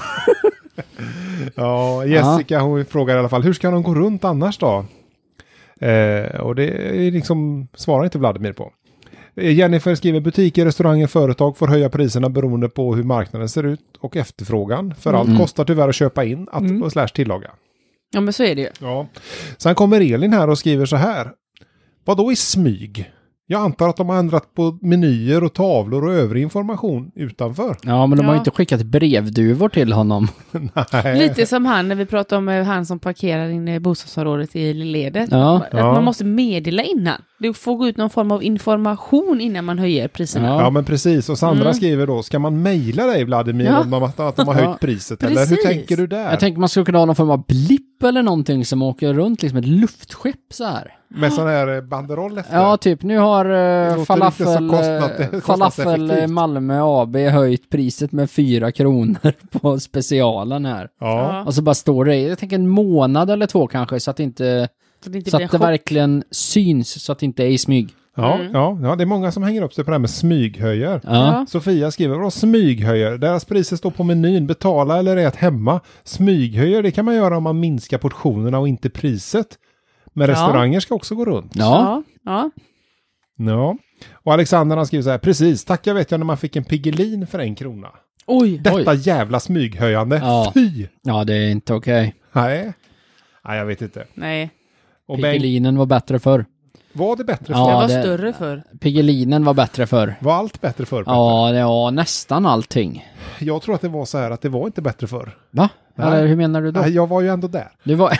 ja, Jessica hon frågar i alla fall, hur ska de gå runt annars då? Eh, och det är liksom, svarar inte Vladimir på. Eh, Jennifer skriver, butiker, restauranger, företag får höja priserna beroende på hur marknaden ser ut och efterfrågan. För allt Mm. kostar tyvärr att köpa in att, Mm. och slash tillaga. Ja men så är det ju. Ja. Sen kommer Elin här och skriver så här. Vad då i smyg? Jag antar att de har ändrat på menyer och tavlor och övrig information utanför. Ja, men de har Ja. ju inte skickat brevduvor till honom. Nej. Lite som han när vi pratade om eh, han som parkerar inne i bostadsområdet i ledet. Ja. Att Ja. man måste meddela innan. Du får gå ut någon form av information innan man höjer priserna. Ja. Ja men precis, och Sandra Mm. skriver då, ska man mejla dig Vladimir Ja. om de, att, att de har Ja. höjt priset? Eller hur Precis. tänker du där? Jag tänker man skulle kunna ha någon form av blipp eller någonting som åker runt, liksom ett luftskepp så här. Med sån här banderoll efter? Ja, typ nu har låter uh, inte falafel, så kostnad- eh, falafel kostnadseffektivt. Malmö A B höjt priset med fyra kronor på specialen här. Ja. Och så bara står det, jag tänker en månad eller två kanske, så att, inte, Så det inte så blir en att det chock. verkligen syns, så att det inte är i smyg. Ja, Mm. ja, ja, det är många som hänger upp sig på det här med smyghöjer. Ja. Ja. Sofia skriver, vadå smyghöjer? Deras priser står på menyn, betala eller ät hemma. Smyghöjer, det kan man göra om man minskar portionerna och inte priset. Men Ja. restauranger ska också gå runt. Ja. Ja. Ja. Ja. Och Alexander han skriver så här, precis, tack jag vet jag när man fick en Piggelin för en krona. Oj. Detta jävla smyghöjande. Ja. Fy! Ja, det är inte okej. Nej. Nej, jag vet inte. Nej. Och Bengt, Piggelinen var bättre förr. var det bättre Ja, förr? Det var det- större för. Piggelinen var bättre förr. Var allt bättre förr? Petter? Ja, det var nästan allting. Jag tror att det var så här att det var inte bättre förr. Va? Nej. Eller hur menar du då? Nej, jag var ju ändå där. Du var...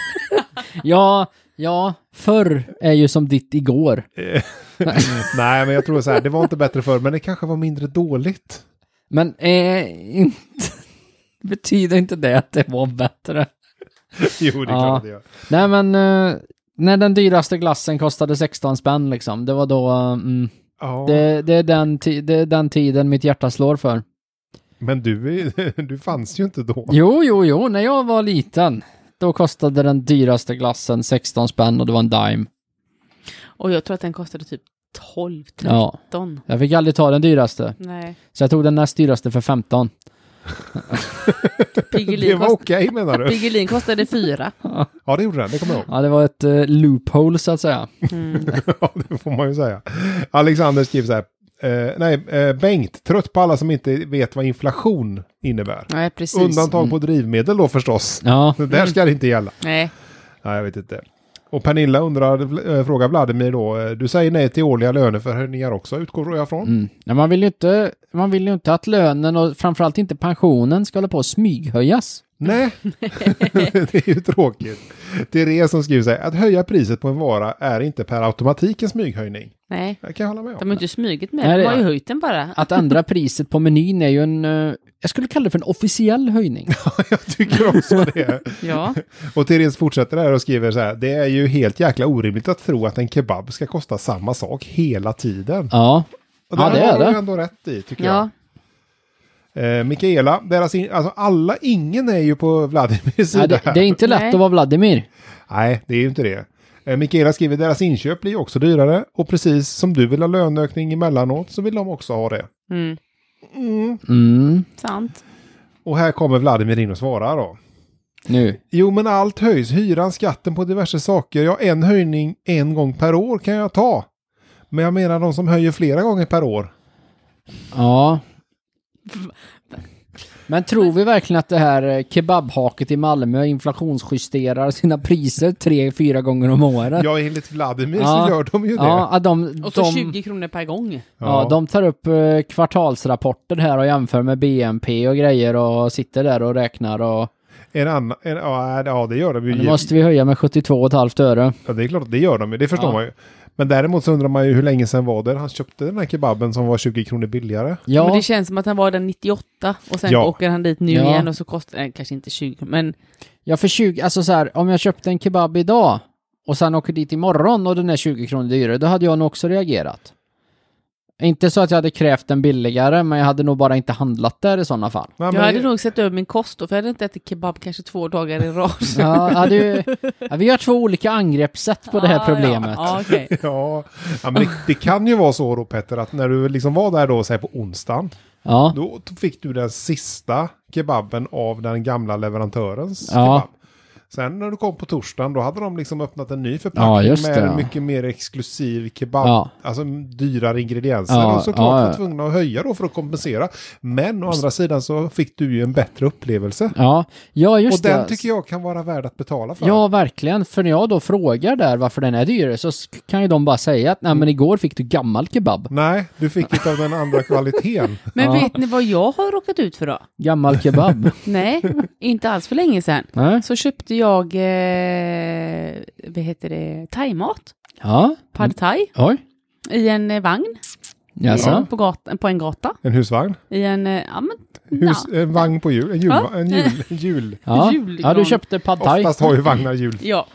ja, ja, förr är ju som ditt igår. Nej, men jag tror så här, det var inte bättre förr, men det kanske var mindre dåligt. Men eh, inte... betyder inte det att det var bättre? Jo, det är Ja. klart att det gör. Nej, men eh, när den dyraste glassen kostade sexton spänn liksom, det var då... eh, Mm, Ja, det, det, är den ti- det är den tiden mitt hjärta slår för. men du, är, du fanns ju inte då. Jo, jo, jo, när jag var liten, då kostade den dyraste glassen sexton spänn och det var en dime. Och jag tror att den kostade typ tolv, Ja, tretton. jag fick aldrig ta den dyraste. Nej. Så jag tog den näst dyraste för femton. Det Piggelin, var kost... okej menar du? Piggelin kostade fyra. Ja, det gjorde den, det kommer jag ihåg. Ja, det var ett uh, loophole så att säga. Mm. Ja, det får man ju säga. Alexander skriver så här, eh, nej, eh, Bengt, trött på alla som inte vet vad inflation innebär. Nej, precis. Undantag på drivmedel då förstås. Ja, Det där ska det inte gälla. Nej. Nej, jag vet inte. Och Pernilla undrar, äh, frågar Vladimir då, du säger nej till årliga löner för höjningar också, utgår jag från? Mm. Ja, man vill ju inte, man vill ju inte att lönen och framförallt inte pensionen ska hålla på att smyghöjas. Nej, det är ju tråkigt. Therese som skriver sig, att höja priset på en vara är inte per automatik en smyghöjning. Nej, Jag kan hålla med om. de har inte smugit med, Nej, de det- har ju höjt den bara. Att ändra priset på menyn är ju en, eh, jag skulle kalla det för en officiell höjning. Jag tycker också det. Ja, Och Therese fortsätter här och skriver så här, det är ju helt jäkla orimligt att tro att en kebab ska kosta samma sak hela tiden. Ja, Och ja där det har är de det. ju ändå rätt i, tycker jag. ja. Eh, Mikaela, deras in, alltså alla, ingen är ju på Vladimirs sida Nej, det, här. det är inte lätt Nej. att vara Vladimir. Nej, det är ju inte det. Eh, Mikaela skriver, deras inköp blir också dyrare. Och precis som du vill ha löneökning emellanåt så vill de också ha det. Mm. Mm. Mm, Sant. Och här kommer Vladimir in och svarar då. nu. Jo, men allt höjs. Hyran, skatten på diverse saker. Ja, en höjning en gång per år kan jag ta. Men jag menar de som höjer flera gånger per år. Ja. Men tror vi verkligen att det här eh, kebabhaket i Malmö inflationsjusterar sina priser tre, fyra gånger om året? Ja, enligt Vladimir Ja. så gör de ju det. Ja, att de, Och så de, tjugo kronor per gång. ja, de tar upp eh, kvartalsrapporter här och jämför med B N P och grejer och sitter där och räknar och En annan, en, ja, ja, det gör de ju. nu måste vi höja med sjuttiotvå komma fem öre. Ja, det är klart, det gör de ju. Det förstår Ja. man ju. Men däremot så undrar man ju hur länge sedan var det han köpte den här kebaben som var tjugo kronor billigare. Men Ja, det känns som att han var den nittioåtta och sen Ja. åker han dit nu Ja. igen och så kostar det kanske inte tjugo, men ja, för tjugo, alltså så här, om jag köpte en kebab idag och sen åker dit imorgon och den är tjugo kronor dyrare, då hade jag nog också reagerat. Inte så att jag hade krävt den billigare, men jag hade nog bara inte handlat där i sådana fall. Nej, jag men- hade nog sett över min kost då, för jag hade inte ätit kebab kanske två dagar i rad. Ja, ja, det, ja, vi har två olika angreppssätt på det här Ah, problemet. Ja, ja okej. Ja, ja men det, det kan ju vara så då Petter att när du liksom var där då säg på onsdagen, Ja, då fick du den sista kebaben av den gamla leverantörens Ja. kebab. Sen när du kom på torsdagen då hade de liksom öppnat en ny förpackning Ja, just med det, en ja. mycket mer exklusiv kebab. Ja. Alltså dyrare ingredienser. Ja, och såklart ja, ja. var tvungna att höja då för att kompensera. Men å andra sidan så fick du ju en bättre upplevelse. ja, ja just och den det. tycker jag kan vara värd att betala för. Ja, verkligen. För när jag då frågar där varför den är dyrare så sk- kan ju de bara säga att nej men igår fick du gammal kebab. Nej, du fick inte av den andra kvaliteten. Men Ja. vet ni vad jag har råkat ut för då? Gammal kebab. Nej, inte alls för länge sedan. Nej. Så köpte jag, eh, vad heter det, thaimat, Ja. pad thai, Oj. i en eh, vagn Jaså? på, gatan, på en gata. En husvagn. I en, eh, ja men, Hus, en vagn på hjul. En jul. Ja. En jul, en jul. Ja. Julgran. Ja, du köpte pad thai. Oftast har ju vagnar hjul. ja.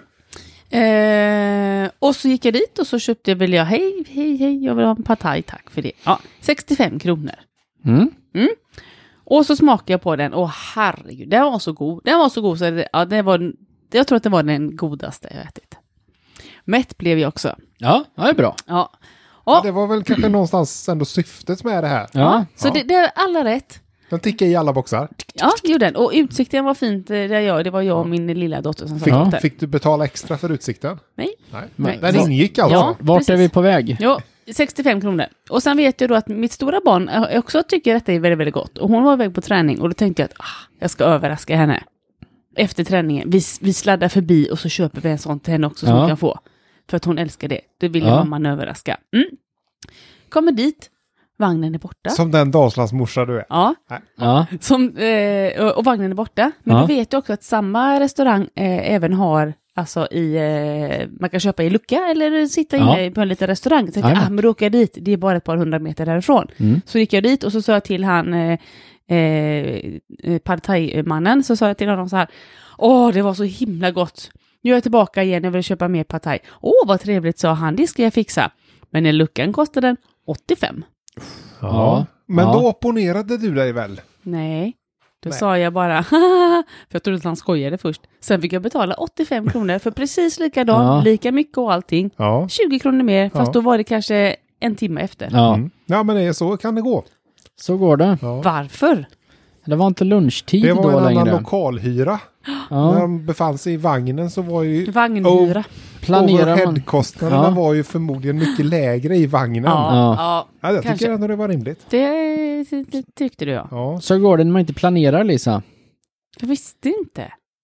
Eh, och så gick jag dit och så köpte jag väl jag, hej, hej, hej, jag vill ha en pad thai, tack för det. Ja, sextiofem kronor. Mm. Och så smakade jag på den, och herregud, den var så god. Den var så god så det, ja, det var, jag tror att det var den godaste jag ätit. Mätt blev jag också. Ja, ja, det är bra. Ja. Ja, Och, det var väl kanske någonstans ändå syftet med det här. Ja. så Ja. det, det är alla rätt. Den tickar i alla boxar. Ja, det gjorde den. Och utsikten var fint eh, där jag, det var jag och min lilla dotter som Fick, satt ja. där. fick du betala extra för utsikten? Nej. Nej. Nej. Den Så- ingick alltså? Ja. Vart precis. är vi på väg? Jo, sextiofem kronor. Och sen vet jag då att mitt stora barn eh, också tycker detta är väldigt, väldigt gott. Och hon var iväg på träning och då tänkte jag att ah, jag ska överraska henne. Efter träningen, vi, vi sladdar förbi och så köper vi en sån till henne också som Ja. hon kan få. För att hon älskar det. Det vill Ja. mamman överraska. Mm. Kommer dit, vagnen är borta. Som den Dalslandsmorsa du är. Ja, Ja. som, eh, och vagnen är borta. Men Ja. du vet jag också att samma restaurang eh, även har, alltså i, eh, man kan köpa i lucka eller sitta inne Ja. på en liten restaurang. Så tänkte jag, Jajamän. ah, men då åker jag dit, det är bara ett par hundra meter därifrån. Mm. Så gick jag dit och så sa jag till han, eh, eh, pad thai-mannen, så sa jag till honom så här, åh det var så himla gott. Nu är jag tillbaka igen, jag vill köpa mer pad thai. Åh vad trevligt, sa han, det ska jag fixa. Men i luckan kostade den åttiofem. Ja. Men Ja. då opponerade du dig väl? Nej, då Nej. sa jag bara, för jag trodde att han skojade först. Sen fick jag betala åttiofem kronor för precis likadan, Ja. lika mycket och allting. Ja. tjugo kronor mer, fast Ja. då var det kanske en timme efter. Ja, Mm. Ja, men det är så kan det gå. så går det. Ja. Varför? Det var inte lunchtid Det var då en annan längre. lokalhyra. När Ja. de befann sig i vagnen så var ju Vagnhyra. Planerar man... overheadkostnaderna Ja. var ju förmodligen mycket lägre i vagnen. Ja. Ja, Ja. ja. jag kanske. tycker ändå det var rimligt. Det, det, det tyckte du ja. Ja. Så går det när man inte planerar, Lisa. Jag visste inte.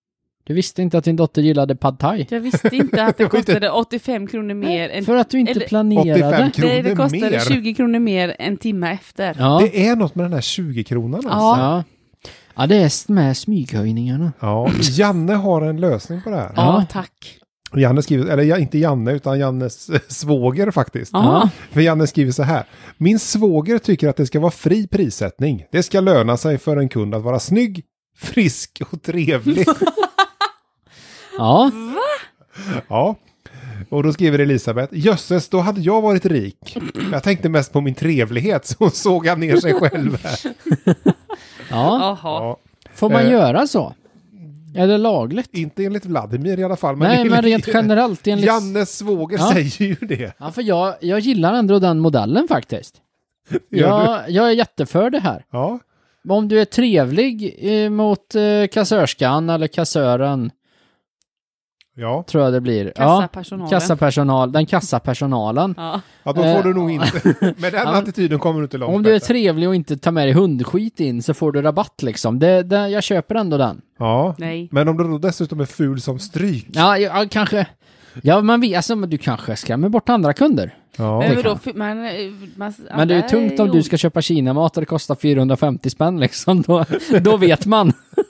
Du visste inte att din dotter gillade pad thai. Jag visste inte att det kostade åttiofem kronor mer. Än, För att du inte eller, planerade. åttiofem kronor det, det kostade mer. tjugo kronor mer en timme efter. Ja. Det är något med den här tjugo kronan alltså. Ja. Ja. Ja, det är med smyghöjningarna. Ja, Janne har en lösning på det här. Ja, Ja. tack. Janne skriver, eller ja, inte Janne utan Jannes eh, svåger faktiskt. Ja. För Janne skriver så här. Min svåger tycker att det ska vara fri prissättning. Det ska löna sig för en kund att vara snygg, frisk och trevlig. Ja. Ja. Och då skriver Elisabeth, jösses, då hade jag varit rik. Jag tänkte mest på min trevlighet, så såg han ner sig själv här. Ja. Jaha. Ja. Får man Eh. göra så? Är det lagligt? Inte enligt Vladimir i alla fall. Men Nej, men enligt- rent generellt enligt... Jannes svåger Ja. säger ju det. Ja, för jag, jag gillar ändå den modellen faktiskt. Gör Jag, jag är jätteför det här. Ja. Om du är trevlig eh, mot eh, kassörskan eller kassören, Ja. tror jag det blir. Kassapersonalen. Ja, kassapersonal, den kassapersonalen. Ja. Ja, då får du Eh, nog inte. Med den Ja. attityden kommer du inte långt. Om du är bättre. trevlig och inte tar med dig hundskit in så får du rabatt liksom. Det, det, jag köper ändå den. Ja. Nej. Men om du då dessutom är ful som stryk. Ja, ja kanske. Ja, man vet, alltså, men du kanske skrämmer bort andra kunder. Ja. Men det vadå, kan. för- man, man, Men det är ju tungt om du ska köpa kinamat och det kostar fyrahundrafemtio spänn liksom. Då, då vet man.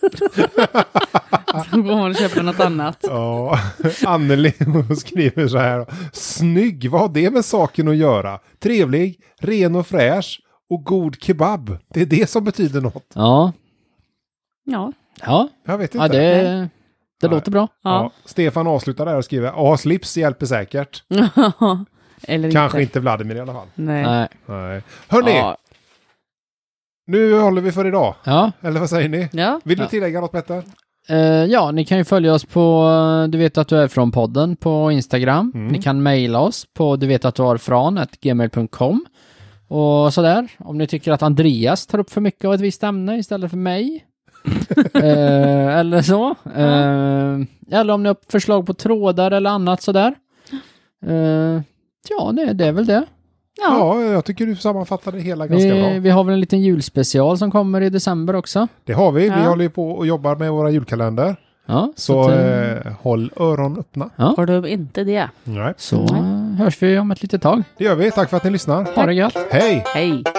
Då går man och köper något annat. Ja. Anneli skriver så här. Snygg, vad har det med saken att göra? Trevlig, ren och fräsch och god kebab. Det är det som betyder något. Ja, Ja. ja, Jag vet inte. ja det, det Nej. låter bra. Ja. Ja. Stefan avslutar där och skriver. Ja, slips hjälper säkert. Eller Kanske inte. inte Vladimir i alla fall. Nej. Nej. Nej. Hörrni, Ja. nu håller vi för idag. Ja. Eller vad säger ni? Ja. Vill du Ja. tillägga något, Petter? Eh, ja, ni kan ju följa oss på eh, Du vet att du är från podden på Instagram. Mm. Ni kan mejla oss på du vet att du är från at gmail punkt com och sådär. Om ni tycker att Andreas tar upp för mycket av ett visst ämne istället för mig. eh, eller så. Eh, eller om ni har förslag på trådar eller annat sådär. Eh, ja, det, det är väl det. Ja. Ja, jag tycker du sammanfattade det hela ganska Vi, bra. vi har väl en liten julspecial som kommer i december också. Det har vi. Vi Ja. håller ju på och jobbar med våra julkalender. Ja, Så, så, att, eh, eh, håll öron öppna. Har du inte det? Nej, så eh, hörs vi om ett litet tag. det gör vi. Tack för att ni lyssnar. Ha det gött. Hej! Hej.